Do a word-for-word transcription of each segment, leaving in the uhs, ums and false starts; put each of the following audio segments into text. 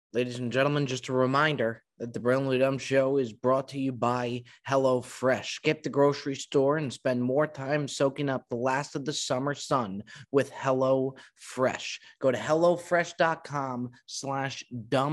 Ladies and gentlemen, just a reminder that the Brilliantly Dumb Show is brought to you by HelloFresh. Skip the grocery store and spend more time soaking up the last of the summer sun with HelloFresh. Go to HelloFresh.com slash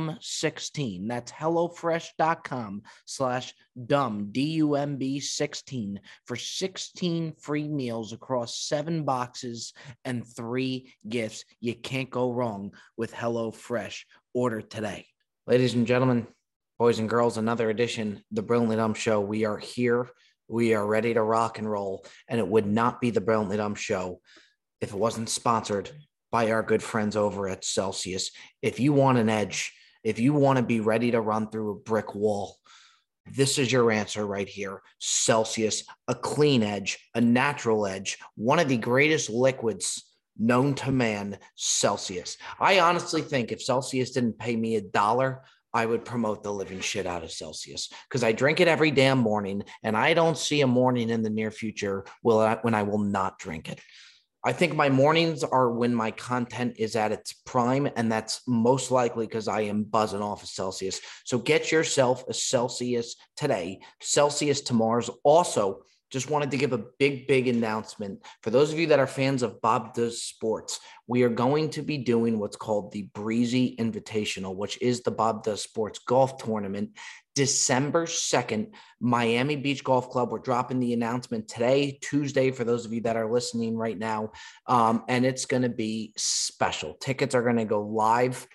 dumb16. That's HelloFresh.com slash dumb, D U M B sixteen for sixteen free meals across seven boxes and three gifts. You can't go wrong with HelloFresh. Order today. Ladies and gentlemen, boys and girls, another edition, the Brilliantly Dumb Show. We are here. We are ready to rock and roll. And it would not be the Brilliantly Dumb Show if it wasn't sponsored by our good friends over at Celsius. If you want an edge, if you want to be ready to run through a brick wall, this is your answer right here. Celsius, a clean edge, a natural edge, one of the greatest liquids known to man, Celsius. I honestly think if Celsius didn't pay me a dollar, I would promote the living shit out of Celsius because I drink it every damn morning, and I don't see a morning in the near future will I, when I will not drink it. I think my mornings are when my content is at its prime, and that's most likely because I am buzzing off of Celsius. So get yourself a Celsius today. Celsius tomorrow's also. Just wanted to give a big, big announcement. For those of you that are fans of Bob Does Sports, we are going to be doing what's called the Breezy Invitational, which is the Bob Does Sports golf tournament. December second, Miami Beach Golf Club. We're dropping the announcement today, Tuesday, for those of you that are listening right now. Um, and it's going to be special. Tickets are going to go live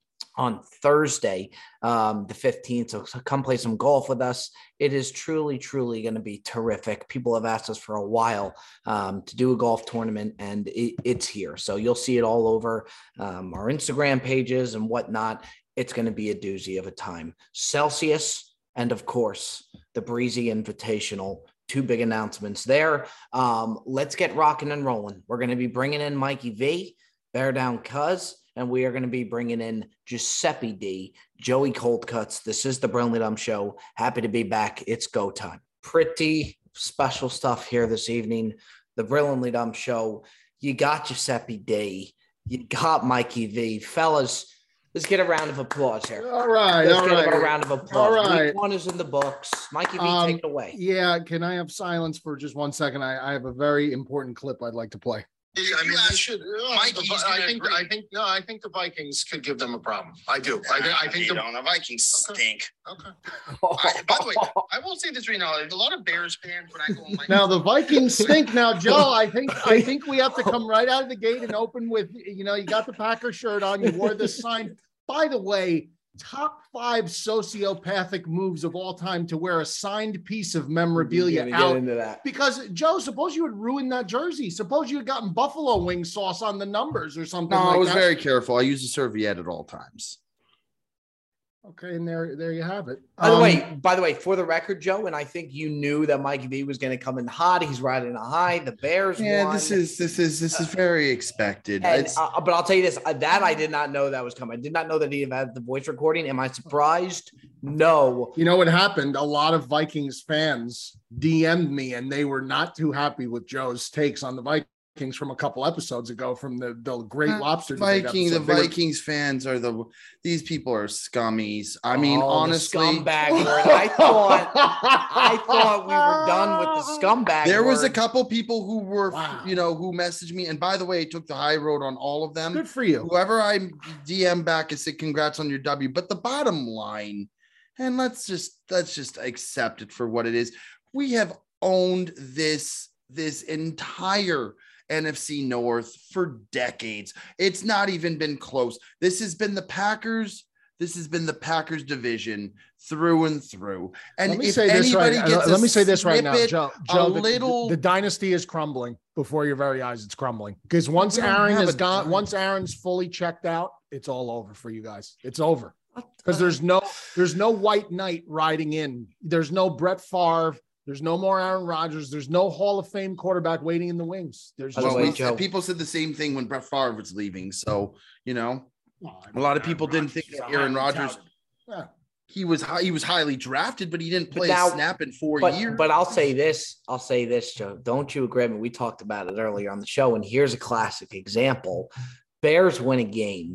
on Thursday, um, the fifteenth. So come play some golf with us. It is truly, truly going to be terrific. People have asked us for a while um, to do a golf tournament, and it, it's here. So you'll see it all over um, our Instagram pages and whatnot. It's going to be a doozy of a time. Celsius, and of course, the Breezy Invitational. Two big announcements there. Um, let's get rocking and rolling. We're going to be bringing in Mikey V, Bear Down Cuz, and we are going to be bringing in Giuseppe D, Joey Coldcuts. This is the Brilliantly Dumb Show. Happy to be back. It's go time. Pretty special stuff here this evening. The Brilliantly Dumb Show. You got Giuseppe D. You got Mikey V. Fellas, let's get a round of applause here. All right. Let's all get right. a round of applause. All right. Week one is in the books. Mikey V, Um, take it away. Yeah. Can I have silence for just one second? I, I have a very important clip I'd like to play. I mean, they should. Uh, Mikey's the, I gonna think. agree. I think. No, I think the Vikings could give them a problem. I do. I, I think you the. don't. The Vikings stink. Okay. I, by the way, I will say this right now. There's a lot of Bears fans when I go on my. Now the Vikings stink. Now, Joe, I think I think we have to come right out of the gate and open with, you know, you got the Packer shirt on, you wore this sign. By the way, top five sociopathic moves of all time to wear a signed piece of memorabilia Get out. into that. Because, Joe, suppose you had ruined that jersey. Suppose you had gotten buffalo wing sauce on the numbers or something No, like I was that. very careful. I use a serviette at all times. Okay, and there, there you have it. By the Um, way, by the way, for the record, Joe, and I think you knew that Mikey V was going to come in hot. He's riding a high. The Bears Yeah, won. this is this is this is very expected. And, It's- uh, but I'll tell you this: uh, that I did not know that was coming. I did not know that he had the voice recording. Am I surprised? No. You know what happened? A lot of Vikings fans D M'd me, and they were not too happy with Joe's takes on the Vikings from a couple episodes ago from the, the Great Uh, Lobster Debate Viking, the episode. They were- Vikings fans are the these people are scummies. I mean, Oh, the honestly, scumbag word. I thought I thought we were done with the scumbag. there was a word. couple people who were, Wow. you know, who messaged me. And by the way, I took the high road on all of them. Good for you. Whoever I D M back and said, congrats on your W. But the bottom line, and let's just let's just accept it for what it is. We have owned this this entire N F C North for decades. It's not even been close. This has been the Packers. This has been the Packers division through and through. And Let me if say this right. anybody gets Let a me say this right now, snippet, Joe. a Joe the, little- the, the dynasty is crumbling before your very eyes. It's crumbling because once We don't Aaron have is a gone, dynasty. once Aaron's fully checked out, it's all over for you guys. It's over because there's no there's no white knight riding in. There's no Brett Favre. There's no more Aaron Rodgers. There's no Hall of Fame quarterback waiting in the wings. There's By the just Well, way, we- Joe- people said the same thing when Brett Favre was leaving. So, you know, Well, I a mean, lot of people Aaron didn't think Rodgers that is Aaron highly Rodgers, touted. Yeah. he was high, he was highly drafted, but he didn't But play now- a snap in four But, years. but I'll say this, I'll say this, Joe. Don't you agree? I mean, we talked about it earlier on the show, and here's a classic example. Bears win a game.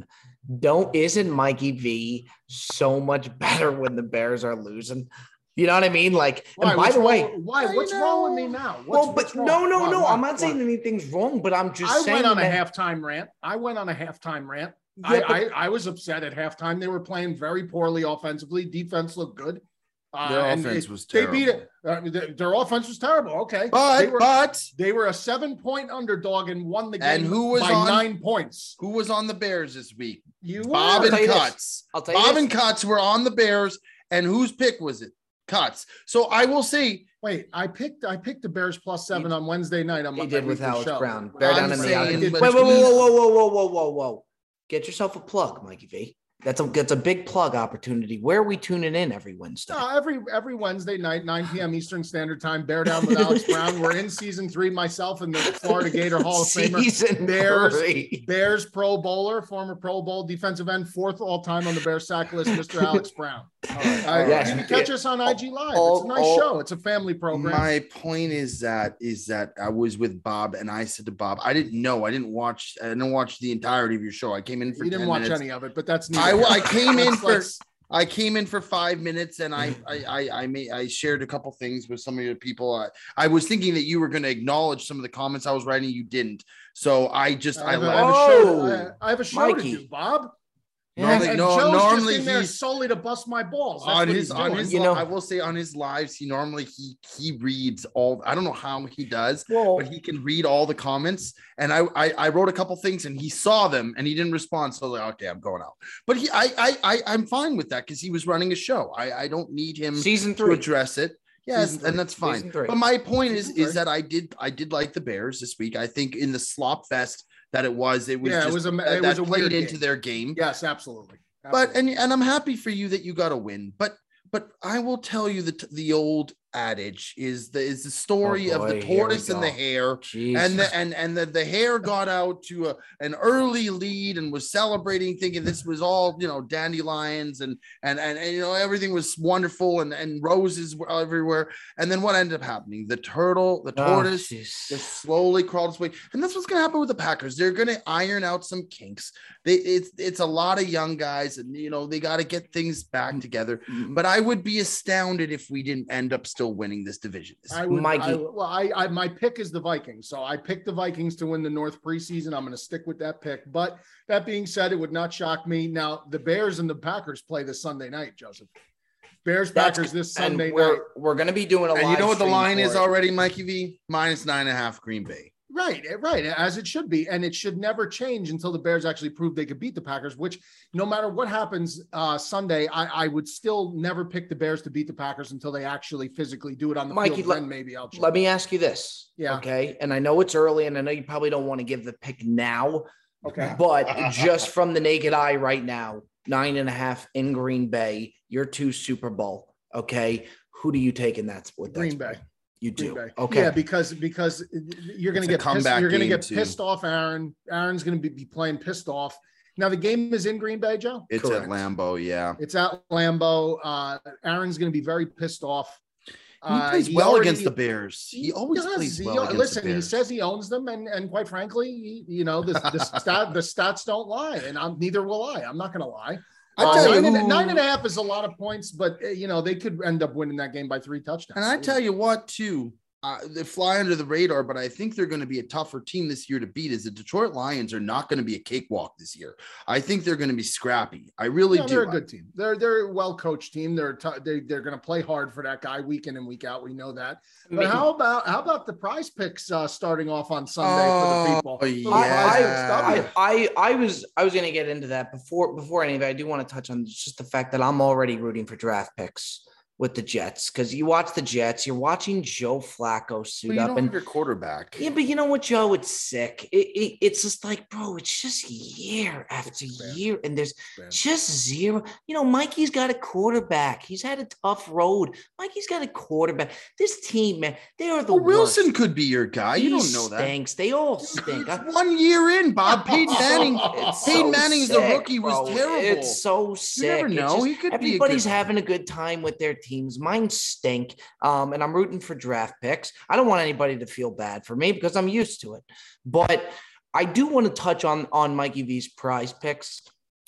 don't isn't Mikey V so much better when the Bears are losing? You know what I mean? Like, Why? and by What's the way, wrong- why? I What's know. wrong with me now? What's, well, but what's wrong? no, no, Why, no. why, I'm not why? saying anything's wrong, but I'm just I saying went on a that- halftime rant. I went on a halftime rant. Yeah, I, but- I I was upset at halftime. They were playing very poorly offensively. Defense looked good. Uh, Their and offense it- was They beat terrible. it. Uh, their, their offense was terrible. Okay, But they were, but they were a seven point underdog and won the game And who was by on- nine points. who was on the Bears this week? You Bob were. and tell you this. Cuts. I'll tell you Bob this. and Cuts were on the Bears, and whose pick was it? Cuts. So I will say, Wait, I picked I picked the Bears plus seven on Wednesday night on my He did with weekly Alex show. Brown. Bear I'm down in the saying, audience. but Wait, wait, whoa, he's- whoa, whoa, whoa, whoa, whoa, whoa. Get yourself a plug, Mikey V. That's a that's a big plug opportunity. Where are we tuning in every Wednesday? No, every every Wednesday night, nine p.m. Eastern Standard Time, Bear Down with Alex Brown. We're in season three, myself and the Florida Gator Hall of Famer. Season Bears, three. Bears Pro Bowler, former Pro Bowl defensive end, fourth all time on the Bears sack list, Mister Alex Brown. Uh, Yes. You can catch us on I G Live. all- It's a nice all- show. It's a family program. my point is that is that I was with Bob, and I said to Bob, I didn't know, I didn't watch, I didn't watch the entirety of your show. I came in for you didn't ten watch minutes. any of it, but that's I, neither. I came in Let's- for let's- I came in for five minutes, and I I I I, made, I shared a couple things with some of your people. I, I was thinking that you were going to acknowledge some of the comments I was writing. You didn't, so I just I I, have, a- I left. have a show. Oh, To, I, I have a show Mikey. to do, Bob. Normally- and no, Joe's normally just in there he's- solely to bust my balls. That's on what his he's on doing. his You li- know- I will say on his lives, he normally he he reads all. I don't know how he does, Well, but he can read all the comments. And I, I I wrote a couple things, and he saw them, and he didn't respond. So I was like, okay, I'm going out. But he I I, I I'm fine with that because he was running a show. I I don't need him season to three. address it. Yes, Season three. and that's fine. Season three. But my point is Season is three. that I did I did like the Bears this week. I think in the slop fest that it was, it was Yeah, it just was a- that, it that was a played weird into game. their game. Yes, absolutely. But Absolutely. and and I'm happy for you that you got a win. But but I will tell you that the old adage is the is the story Oh, of the boy, here we tortoise and the go. hare. Jeez. And the and and the, the hare got out to a, an early lead and was celebrating, thinking this was all, you know, dandelions and and and, and you know everything was wonderful and and roses were everywhere. And then what ended up happening? The turtle, the Oh, tortoise, jeez. just slowly crawled its way, and that's what's going to happen with the Packers. They're going to iron out some kinks. They it's it's a lot of young guys, and you know they got to get things back together. But I would be astounded if we didn't end up still winning this division. I would, Mikey. I, well, I, I, my pick is the Vikings. So I picked the Vikings to win the North preseason. I'm going to stick with that pick. But that being said, it would not shock me. Now, the Bears and the Packers play this Sunday night, Joseph. Bears, That's- Packers this and Sunday night. we're we're gonna be doing a And you live know what the stream line for is it. already, Mikey V? Minus nine and a half Green Bay. Right, right, as it should be. And it should never change until the Bears actually prove they could beat the Packers, which no matter what happens uh, Sunday, I, I would still never pick the Bears to beat the Packers until they actually physically do it on the Mikey, field. let- Then maybe I'll check. Let me ask you this. Yeah. Okay. And I know it's early, and I know you probably don't want to give the pick now, Okay. but just from the naked eye right now, nine and a half in Green Bay, your two Super Bowl. Okay. Who do you take in that with that Green spread? Bay. You Green do. Bay. Okay. Yeah, because because you're going It's to a get pissed, comeback you're going to game, get too. pissed off. Aaron, Aaron's going to be, be playing pissed off. Now the game is in Green Bay, Joe. It's Correct. at Lambeau, yeah. It's at Lambeau. Uh, Aaron's going to be very pissed off. And he Uh, plays he well already- against the Bears. He always does. plays He- well against listen, the he Bears. says he owns them, and and quite frankly, he- you know the the stat the stats don't lie, and I'm neither will I. I'm not going to lie. I Uh, tell nine, you and, who- nine and a half is a lot of points, but uh, you know they could end up winning that game by three touchdowns. And I tell you what, too, uh, they fly under the radar, but I think they're going to be a tougher team this year to beat. Is the Detroit Lions are not going to be a cakewalk this year. I think they're going to be scrappy. I really Yeah, do. they're a good team. They're they're a well coached team. They're t- they they're going to play hard for that guy week in and week out. We know that. But how about how about the prize picks uh, starting off on Sunday for the people? Oh, Little yeah. prize picks, I, W. I, I was I was going to get into that before before any of it. I do want to touch on just the fact that I'm already rooting for draft picks with the Jets, because you watch the Jets, you're watching Joe Flacco But suit you up don't and have your quarterback. yeah, but you know what, Joe? It's sick. It, it, it's just like, bro, it's just year after bad. year, and there's bad. just zero. You know, Mikey's got a quarterback. He's had a tough road. Mikey's got a quarterback. This team, man, they are the Well, Wilson worst. could be your guy. He You don't know that. stinks. They all stink. I- It's one year in, Bob. Peyton Manning. It's Peyton so Manning's the sick, rookie was bro. terrible. It's so sick. You never It's know. just- He could be a everybody's good- having a good time with their teams. Mine stink. Um, and I'm rooting for draft picks. I don't want anybody to feel bad for me because I'm used to it. But I do want to touch on on Mikey V's prize picks.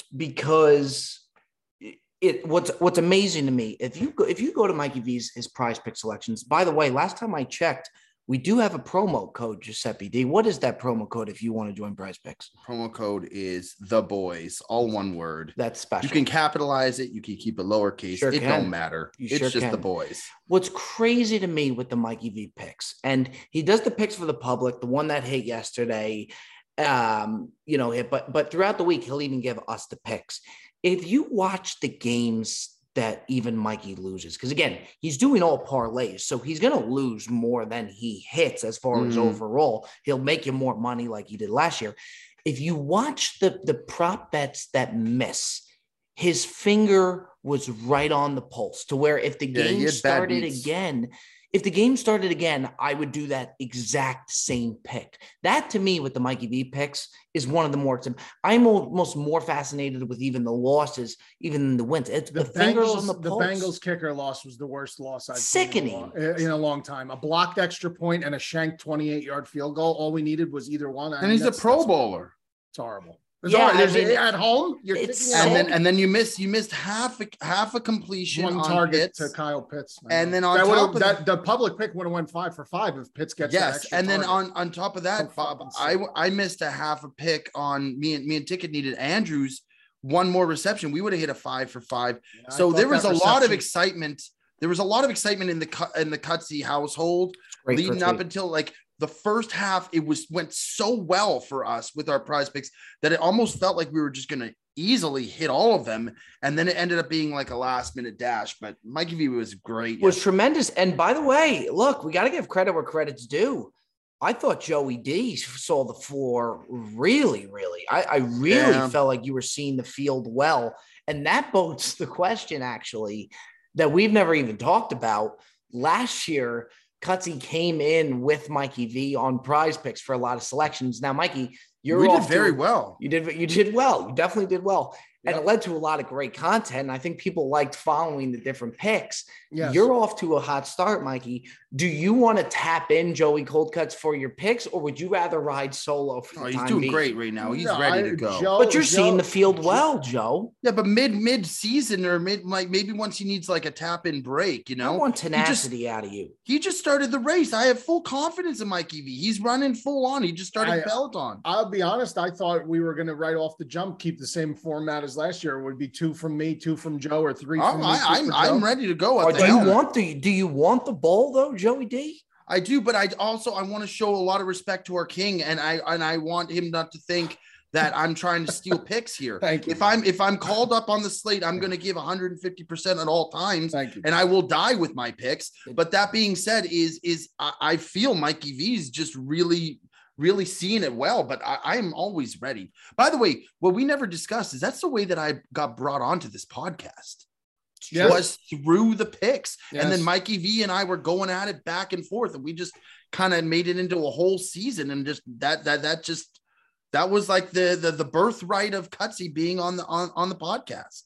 because it, it what's what's amazing to me, if you go if you go to Mikey V's his prize pick selections, by the way, last time I checked, we do have a promo code, Giuseppe D. What is that promo code if you want to join Prize Picks? Promo code is the boys, all one word. That's special. You can capitalize it. You can keep it lowercase. Sure it can. don't matter. You it's sure just can. the boys. What's crazy to me with the Mikey V picks, and he does the picks for the public, the one that hit yesterday, um, you know, but but throughout the week, he'll even give us the picks. If you watch the games that even Mikey loses, because again, he's doing all parlays, so he's going to lose more than he hits as far mm. as overall. He'll make you more money like he did last year. If you watch the, the prop bets that miss, his finger was right on the pulse to where if the yeah, game started again, if the game started again, I would do that exact same pick. That to me with the Mikey V picks is one of the more, I'm almost more fascinated with even the losses, even in the wins. It's the, the fingers Bengals, on the pulse. The Bengals kicker loss was the worst loss I've Sickening. seen in a, long, in a long time. A blocked extra point and a shanked twenty-eight yard field goal. All we needed was either one. I and mean, he's a Pro Bowler. It's horrible. It's yeah, I mean, it, at home, you're it's kicking and then and then you missed you missed half a half a completion one on target Pitts. to Kyle Pitts, and then on that top of that, the public pick would have went five for five if Pitts gets yes, that extra and then target. on on top of that, Bob, I I missed a half a pick on me and me and Ticket needed Andrews one more reception. We would have hit a five for five. Yeah, so there was a reception. lot of excitement. There was a lot of excitement in the in the Cutsy household leading up until like. The first half, it was went so well for us with our prize picks that it almost felt like we were just going to easily hit all of them. And then it ended up being like a last minute dash. But Mikey V was great. Was tremendous. And by the way, look, we got to give credit where credit's due. I thought Joey D saw the floor really, really. I, I really yeah. felt like you were seeing the field well. And that bodes the question, actually, that we've never even talked about. Last year, Cutsy came in with Mikey V on prize picks for a lot of selections. Now, Mikey, you're we off did very to, well. You did you did well. You definitely did well. Yep. And it led to a lot of great content. And I think people liked following the different picks. Yes. You're off to a hot start, Mikey. Do you want to tap in Joey Cold Cuts for your picks, or would you rather ride solo for the oh, he's time doing being? great right now. He's no, ready I, to go. Joe, but you're Joe, seeing the field well, Joe. Yeah, but mid mid season or mid like maybe once he needs like a tap in break, you know. I want tenacity just, out of you. He just started the race. I have full confidence in Mikey V. He's running full on. He just started I, Peloton. I'll be honest. I thought we were going to right off the jump keep the same format as last year. It would be two from me, two from Joe, or three from oh, me. I, I'm I'm ready to go. Or do you want the do you want the ball though, Joey D? I do, but I also I want to show a lot of respect to our king, and I and I want him not to think that I'm trying to steal picks here. Thank you. If I'm if I'm called up on the slate, I'm going to give one hundred fifty percent at all times. Thank you. And I will die with my picks. But that being said, is is I, I feel Mikey V's just really really seeing it well, but I, I am always ready. By the way, what we never discussed is that's the way that I got brought onto this podcast. Yes. Was through the picks. Yes. And then Mikey V and I were going at it back and forth, and we just kind of made it into a whole season. And just that that that just that was like the the, the birthright of Cutsy being on the on, on the podcast.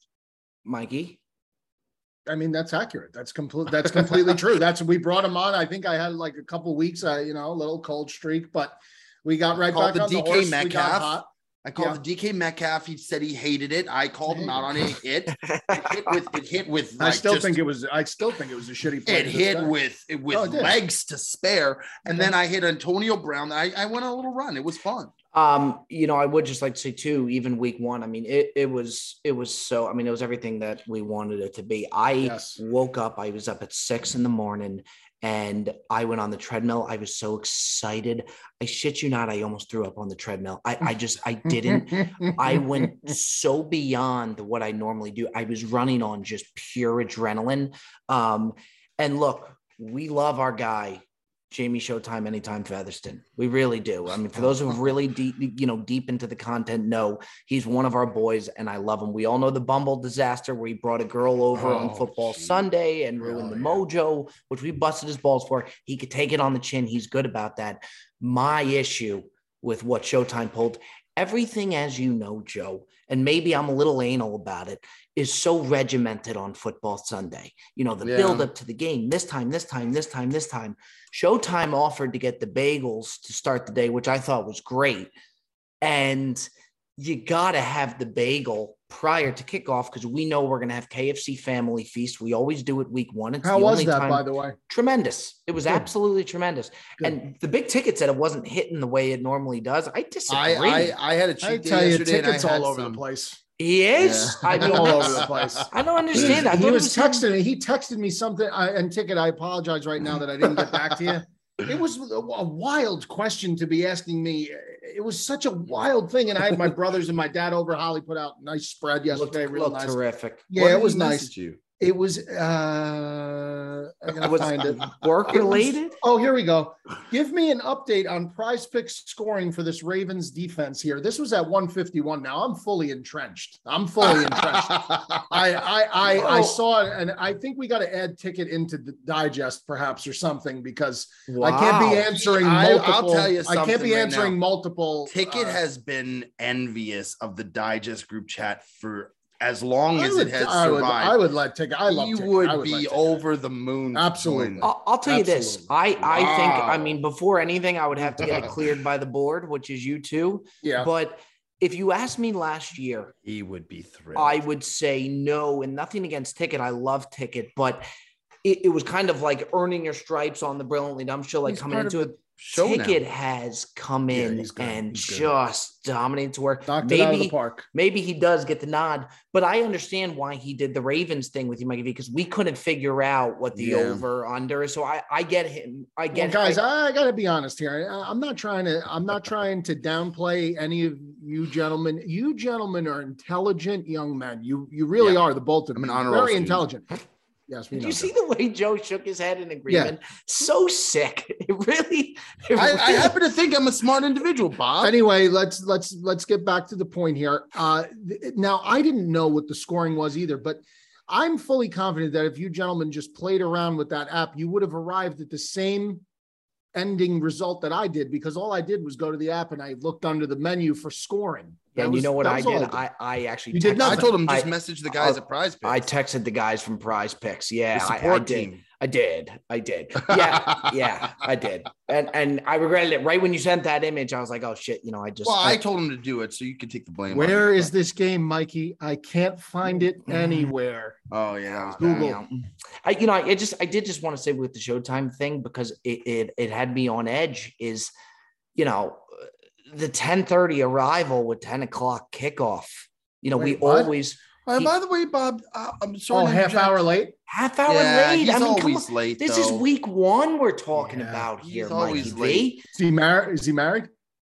Mikey, I mean, that's accurate. That's complete. That's completely true. That's we brought him on. I think I had like a couple weeks, uh, you know, a little cold streak, but we got right back the on D K the horse. Metcalf. We got hot. I called yeah. the D K Metcalf. He said he hated it. I called him out on it. It hit. It hit with. It hit with. Like I still just, think it was. I still think it was a shitty play. It hit with with oh, it legs to spare, and okay. then I hit Antonio Brown. I, I went on a little run. It was fun. Um, you know, I would just like to say too, even week one, I mean, it it was it was so. I mean, it was everything that we wanted it to be. I yes. woke up. I was up at six in the morning. And I went on the treadmill. I was so excited. I shit you not. I almost threw up on the treadmill. I, I just, I didn't. I went so beyond what I normally do. I was running on just pure adrenaline. Um, and look, we love our guy, Jamie Showtime Anytime Featherston. We really do. I mean, for those who are really deep, you know, deep into the content, know he's one of our boys and I love him. We all know the Bumble disaster where he brought a girl over oh, on Football geez. Sunday and ruined oh, the yeah. mojo, which we busted his balls for. He could take it on the chin. He's good about that. My issue with what Showtime pulled, everything, as you know, Joe, and maybe I'm a little anal about it, is so regimented on Football Sunday. You know, the yeah. build up to the game, this time, this time, this time, this time. Showtime offered to get the bagels to start the day, which I thought was great. And you got to have the bagel prior to kickoff because we know we're going to have K F C Family Feast. We always do it week one. It's How the was only that, time. by the way? Tremendous. It was Good. absolutely tremendous. Good. And the big ticket said it wasn't hitting the way it normally does. I disagree. I, I I had a cheat I day tell you, yesterday. and I tickets had all over some- the place. he is. Yeah. I mean, all that's- over the place. I don't understand. I He, thought he it was him. texting. He texted me something. I, and ticket. I apologize right now that I didn't get back to you. It was a, a wild question to be asking me. It was such a wild thing. And I had my brothers and my dad over. Holly put out a nice spread Looked, yesterday. Real looked nice. terrific. Yeah, What it did was he nice. message you? It was. uh I gotta Was find it. work It was- related? Oh, here we go. Give me an update on Prize Picks scoring for this Ravens defense here. This was at one fifty-one. Now I'm fully entrenched. I'm fully entrenched. I I I, I Oh. saw it, and I think we got to add ticket into the digest, perhaps, or something, because I can't be Wow. answering I- I'll multiple. tell you I can't something be right answering now. multiple. Ticket uh, has been envious of the digest group chat for as long I as would, it has I would, survived. I would let ticket. I love he ticket. would, I would let be Ticket. over the moon. to Absolutely. join them. I'll, I'll tell you this. Absolutely. I, I think, I Wow. mean, before anything, I would have to get it cleared by the board, which is you two. Yeah. But if you asked me last year, He would be thrilled. I would say no, and nothing against Ticket. I love Ticket, but it, it was kind of like earning your stripes on the Brilliantly Dumb show, like He's coming part into of it. Show now. Ticket has come Yeah, in he's good. and He's good. just dominated to work. Knocked it out of the Maybe, park. maybe he does get the nod, but I understand why he did the Ravens thing with you, Mikey V, because we couldn't figure out what the Yeah. over under is. So I, I get him. I Well, get guys, I, I, got to be honest here. I- I'm not trying to. I'm not trying to downplay any of you gentlemen. You gentlemen are intelligent young men. You you really Yeah. are. The both of I'm you. an honor roll Very student. intelligent. Yes, we Did know. you see that. the way Joe shook his head in agreement? So sick. It really. It I, I really- happen to think I'm a smart individual, Bob. Anyway, let's let's let's get back to the point here. Uh, th- now, I didn't know what the scoring was either, but I'm fully confident that if you gentlemen just played around with that app, you would have arrived at the same ending result that I did, because all I did was go to the app and I looked under the menu for scoring. That and was- you know what that I was all did? I, I actually You did texted- nothing. I told him just I- message the guys I- at Prize Picks. I texted the guys from Prize Picks. Yeah, the I, I support did. team. I did. I did. Yeah, yeah, I did. And and I regretted it right when you sent that image. I was like, oh shit, you know, I just. Well, I I, told him to do it, so you can take the blame. on Where it. is this game, Mikey? I can't find it anywhere. Oh yeah, that was Google. bad. you know, I you know, I just I did just want to say with the Showtime thing, because it it, it had me on edge. Is you know the ten thirty arrival with ten o'clock kickoff. You know, Wait, we what? always Uh, He- by the way, Bob, uh, I'm sorry. Oh, to half interject. hour late. half hour Yeah, late. he's I mean, come always on. late. This is though. week one we're talking Yeah, about he's here, always Mikey late. V. Is he married? Is he married?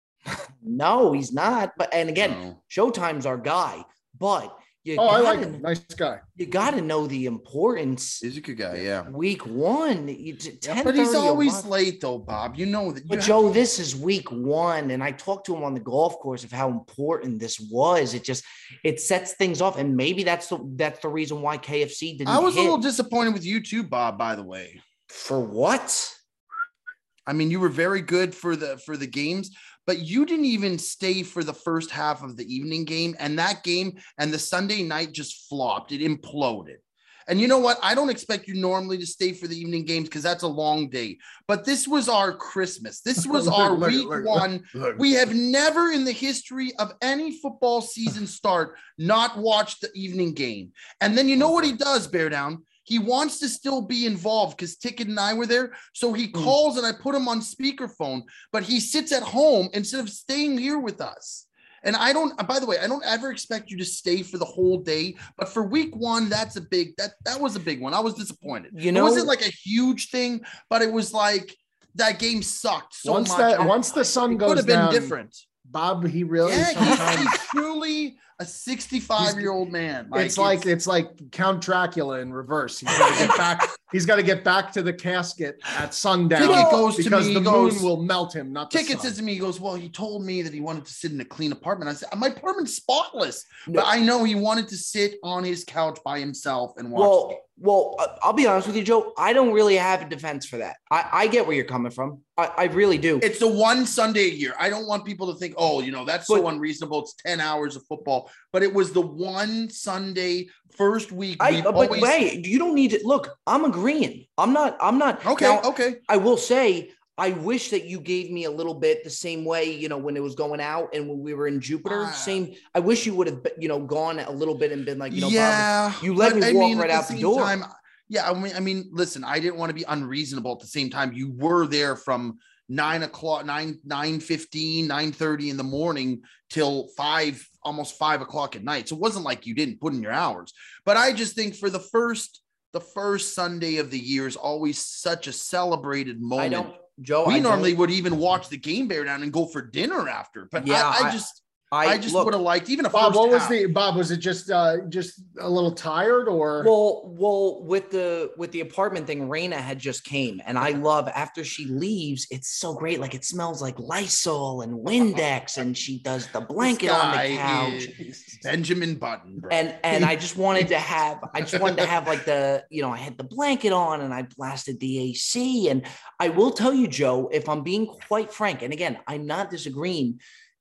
No, he's not. But and again, No. Showtime's our guy. But you Oh, I gotta, like him. Nice guy. you gotta know the importance. He's a good guy. Yeah. Week one, you- Yeah, but he's ten thirty a always month. late, though, Bob. You know that. You But have- Joe, this is week one, and I talked to him on the golf course of how important this was. It just it sets things off, and maybe that's the that's the reason why K F C didn't. I was hit. a little disappointed with you too, Bob. By the way, For what? I mean, you were very good for the for the games, but you didn't even stay for the first half of the evening game, and that game and the Sunday night just flopped. It imploded. And you know what? I don't expect you normally to stay for the evening games because that's a long day. But this was our Christmas. This was Look, our look, week look, one. Look. We have never in the history of any football season start not watched the evening game. And then you know what he does, Bear Down? He wants to still be involved because Ticket and I were there. So he calls and I put him on speakerphone, but he sits at home instead of staying here with us. And I don't, by the way, I don't ever expect you to stay for the whole day, but for week one, that's a big, that, that was a big one. I was disappointed. You It know- wasn't like a huge thing, but it was like that game sucked so once much. that I- once the sun it goes could have been down, different. Bob, he really Yeah, he's, sometimes. he's truly a sixty-five year old man. it's like it's like Count Dracula in reverse. He's got to get back. He's got to get back to the casket at sundown. Ticket goes to because me, the he goes- moon will melt him. Not the Ticket sun. says to me, he goes, well, he told me that he wanted to sit in a clean apartment. I said, my apartment's spotless. No. But I know he wanted to sit on his couch by himself and watch. the Well, game. well, uh, I'll be honest with you, Joe. I don't really have a defense for that. I, I get where you're coming from. I, I really do. It's the one Sunday a year. I don't want people to think, oh, you know, that's so But- unreasonable. It's ten hours of football. But it was the one Sunday first week. I, we've but always- wait, you don't need to look. I'm agreeing. I'm not. I'm not. Okay, now, okay. I will say I wish that you gave me a little bit the same way, you know, when it was going out and when we were in Jupiter, Uh, same. I wish you would have, you know, gone a little bit and been like, you know, yeah, Bob, you let but me I walk mean, right at out the same door. time, yeah, I mean, I mean, listen, I didn't want to be unreasonable at the same time. You were there from nine o'clock, nine, nine fifteen, nine thirty in the morning till five, almost five o'clock at night. So it wasn't like you didn't put in your hours. But I just think for the first, the first Sunday of the year is always such a celebrated moment. I don't, Joe. We I normally don't, would even watch the game bear down and go for dinner after. But Yeah, I, I I- just, I, I just look, would have liked even a Bob, first what was half. the Bob? Was it just uh just a little tired or? Well, well, with the with the apartment thing, Raina had just came, and I love after she leaves, it's so great. Like it smells like Lysol and Windex, and she does the blanket This on guy the couch. is Benjamin Button, bro. And and I just wanted to have, I just wanted to have like the, you know, I had the blanket on and I blasted the A C. And I will tell you, Joe, if I'm being quite frank, and again, I'm not disagreeing,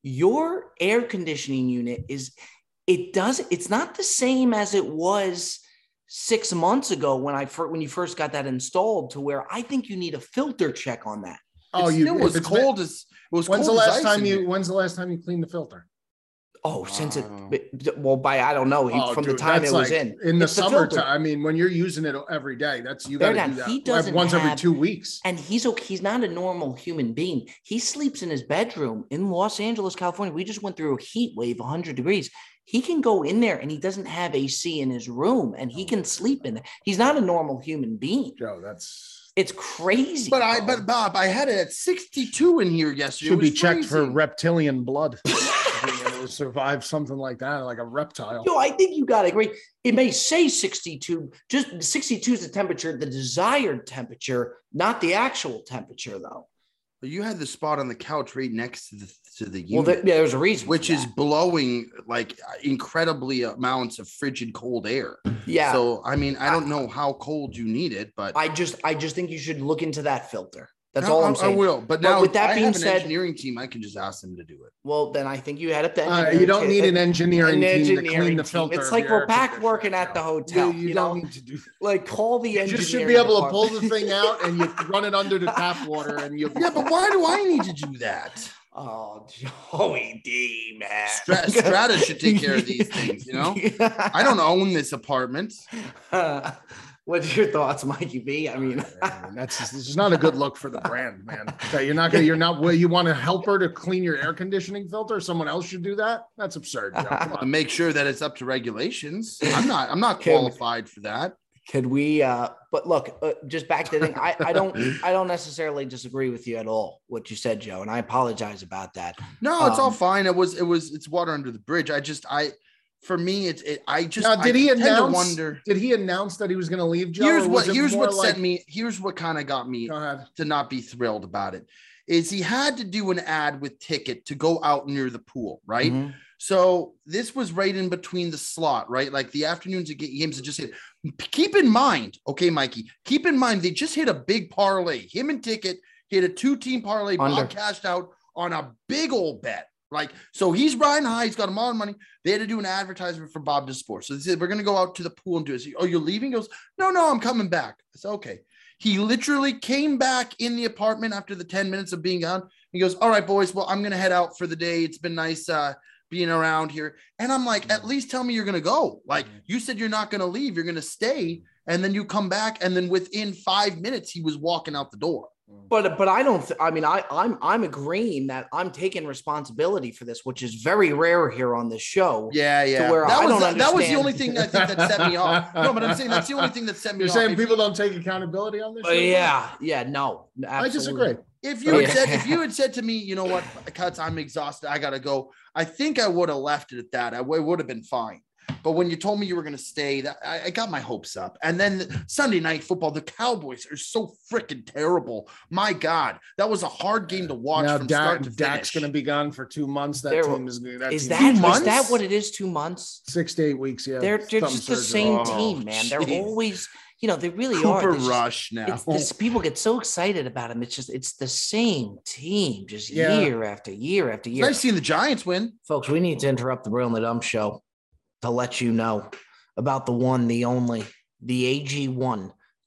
your air conditioning unit is, it does, it's not the same as it was six months ago when I fir- when you first got that installed, to where I think you need a filter check on that. Oh, it you still if was it's cold as it was. When's the cold as last ice time in you? here. When's the last time you cleaned the filter? Oh, since it, Wow. well, by, I don't know, Oh, from dude, the time that's it was like- in. in the It's the summertime. filter. I mean, when you're using it every day, that's you Bear got to down, do that he like doesn't once every have- two weeks. And he's okay. He's not a normal human being. He sleeps in his bedroom in Los Angeles, California. We just went through a heat wave, one hundred degrees. He can go in there and he doesn't have A C in his room and he can sleep in there. He's not a normal human being. Joe, that's It's crazy. But I, bro. but Bob, I had it at sixty-two in here yesterday. should It be was checked for crazy. reptilian blood. Being able to survive something like that, like a reptile. Yo, I think you got to agree. It may say sixty-two, just sixty-two is the temperature, the desired temperature, not the actual temperature, though. But you had the spot on the couch right next to the to the Well, unit, there, yeah, there's a reason. which for is that. blowing like incredibly amounts of frigid cold air. yeah. So I mean, I don't know how cold you need it, but I just, I just think you should look into that filter. That's No, all I- I'm saying. I will. But But now with that I being have an said- engineering team. I can just ask them to do it. Well, then I think you had it. The Uh, engineering you don't team- need an engineering, an team to engineering clean the team. filter. It's of like your we're air back conditioner, working at the Joe. hotel. You, You, you know, don't need to do that. like call the You engineering. just should be able to pull department. the thing out and you run it under the tap water and you. Yeah, but why do I need to do that? Oh, Joey D, man. Stra- Strata should take care of these things, you know? I don't own this apartment. Uh, what's your thoughts, Mikey B? I mean, Man, that's just, this is not a good look for the brand, man. Okay, you're not gonna. You're not. Well, you want to help her to clean your air conditioning filter? Someone else should do that. That's absurd. Joe. Come To on. make sure that it's up to regulations. I'm not. I'm not Can- qualified for that. could we? Uh, but look, uh, just back to the thing. I, I don't. I don't necessarily disagree with you at all. What you said, Joe, and I apologize about that. No, it's all Um, fine. It was. It was. It's water under the bridge. I just. I. For me, it's. It, I just. Now, did I he tend to announce? wonder. Did he announce that he was going to leave, Joe? Here's or what. was it Here's more what like, sent me. Here's what kind of got me Go ahead. to not be thrilled about it. Is he had to do an ad with Ticket to go out near the pool, right? Mhm. So this was right in between the slot, right? Like the afternoons of ga- games that just hit. Keep in mind, okay, Mikey, keep in mind they just hit a big parlay. Him and Ticket hit a two-team parlay. Under. Bob cashed out on a big old bet. Like, so he's riding high. He's got a lot of money. They had to do an advertisement for Bob to Sport. So they said, we're going to go out to the pool and do it. So, oh, you're leaving? He goes, no, no, I'm coming back. I said, okay. He literally came back in the apartment after the ten minutes of being gone. He goes, all right, boys, well, I'm going to head out for the day. It's been nice uh, being around here. And I'm like, at least tell me you're going to go. Like, you said you're not going to leave. You're going to stay. And then you come back. And then within five minutes, he was walking out the door. But but I don't. Th- I mean, I I'm I'm agreeing that I'm taking responsibility for this, which is very rare here on this show. Yeah, yeah. where that I was don't that was the understand. only thing I think that set me off. No, but I'm saying that's the only thing that set me You're off. saying If people you- don't take accountability on this? Uh, show? yeah, yeah, no, I absolutely. disagree. If you had Yeah. said if you had said to me, you know what, Cuts, I'm exhausted, I gotta go. I think I would have left it at that. I would have been fine. But when you told me you were gonna stay, that I, I got my hopes up. And then Sunday night football, the Cowboys are so freaking terrible. My God, that was a hard game to watch Now from Dak, start to Dak's finish. going to be gone for two months. That There- team is that Is team- that Two is months? that what it is? Two months? six to eight weeks? Yeah, They're they're thumb just the surgery. same Oh, team, man. They're geez. always, you know, they really Cooper are. They just- Rush now. It's this, people get so excited about them. It's just it's the same team, just Yeah. year after year after year. Nice seeing the Giants win. Folks, we need to interrupt the Real and the Dumb show to let you know about the one, the only, the A G one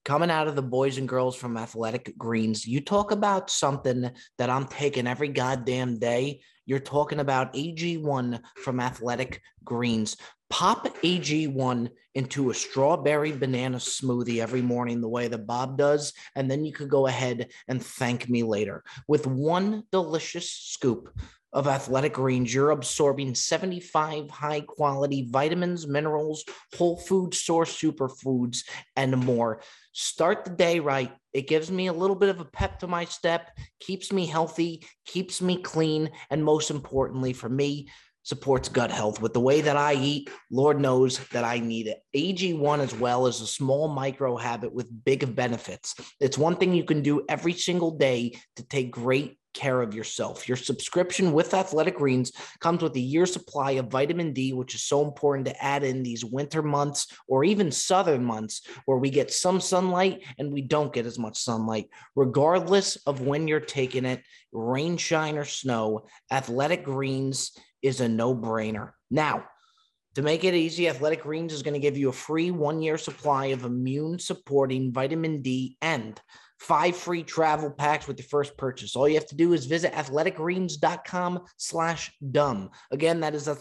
coming out of the boys and girls from Athletic Greens, you talk about something that I'm taking every goddamn day. You're talking about A G one from Athletic Greens. Pop A G one into a strawberry banana smoothie every morning the way that Bob does, and then you could go ahead and thank me later. With one delicious scoop of Athletic Greens, you're absorbing seventy-five high-quality vitamins, minerals, whole food source superfoods, and more. Start the day right. It gives me a little bit of a pep to my step, keeps me healthy, keeps me clean, and most importantly for me, supports gut health. With the way that I eat, Lord knows that I need it. A G one as well is a small micro habit with big benefits. It's one thing you can do every single day to take great care of yourself. Your subscription with Athletic Greens comes with a year's supply of vitamin D, which is so important to add in these winter months or even southern months where we get some sunlight and we don't get as much sunlight. Regardless of when you're taking it, rain, shine, or snow, Athletic Greens is a no-brainer. Now, to make it easy, Athletic Greens is going to give you a free one-year supply of immune-supporting vitamin D and five free travel packs with your first purchase. All you have to do is visit athleticgreens.com slash dumb. Again, that is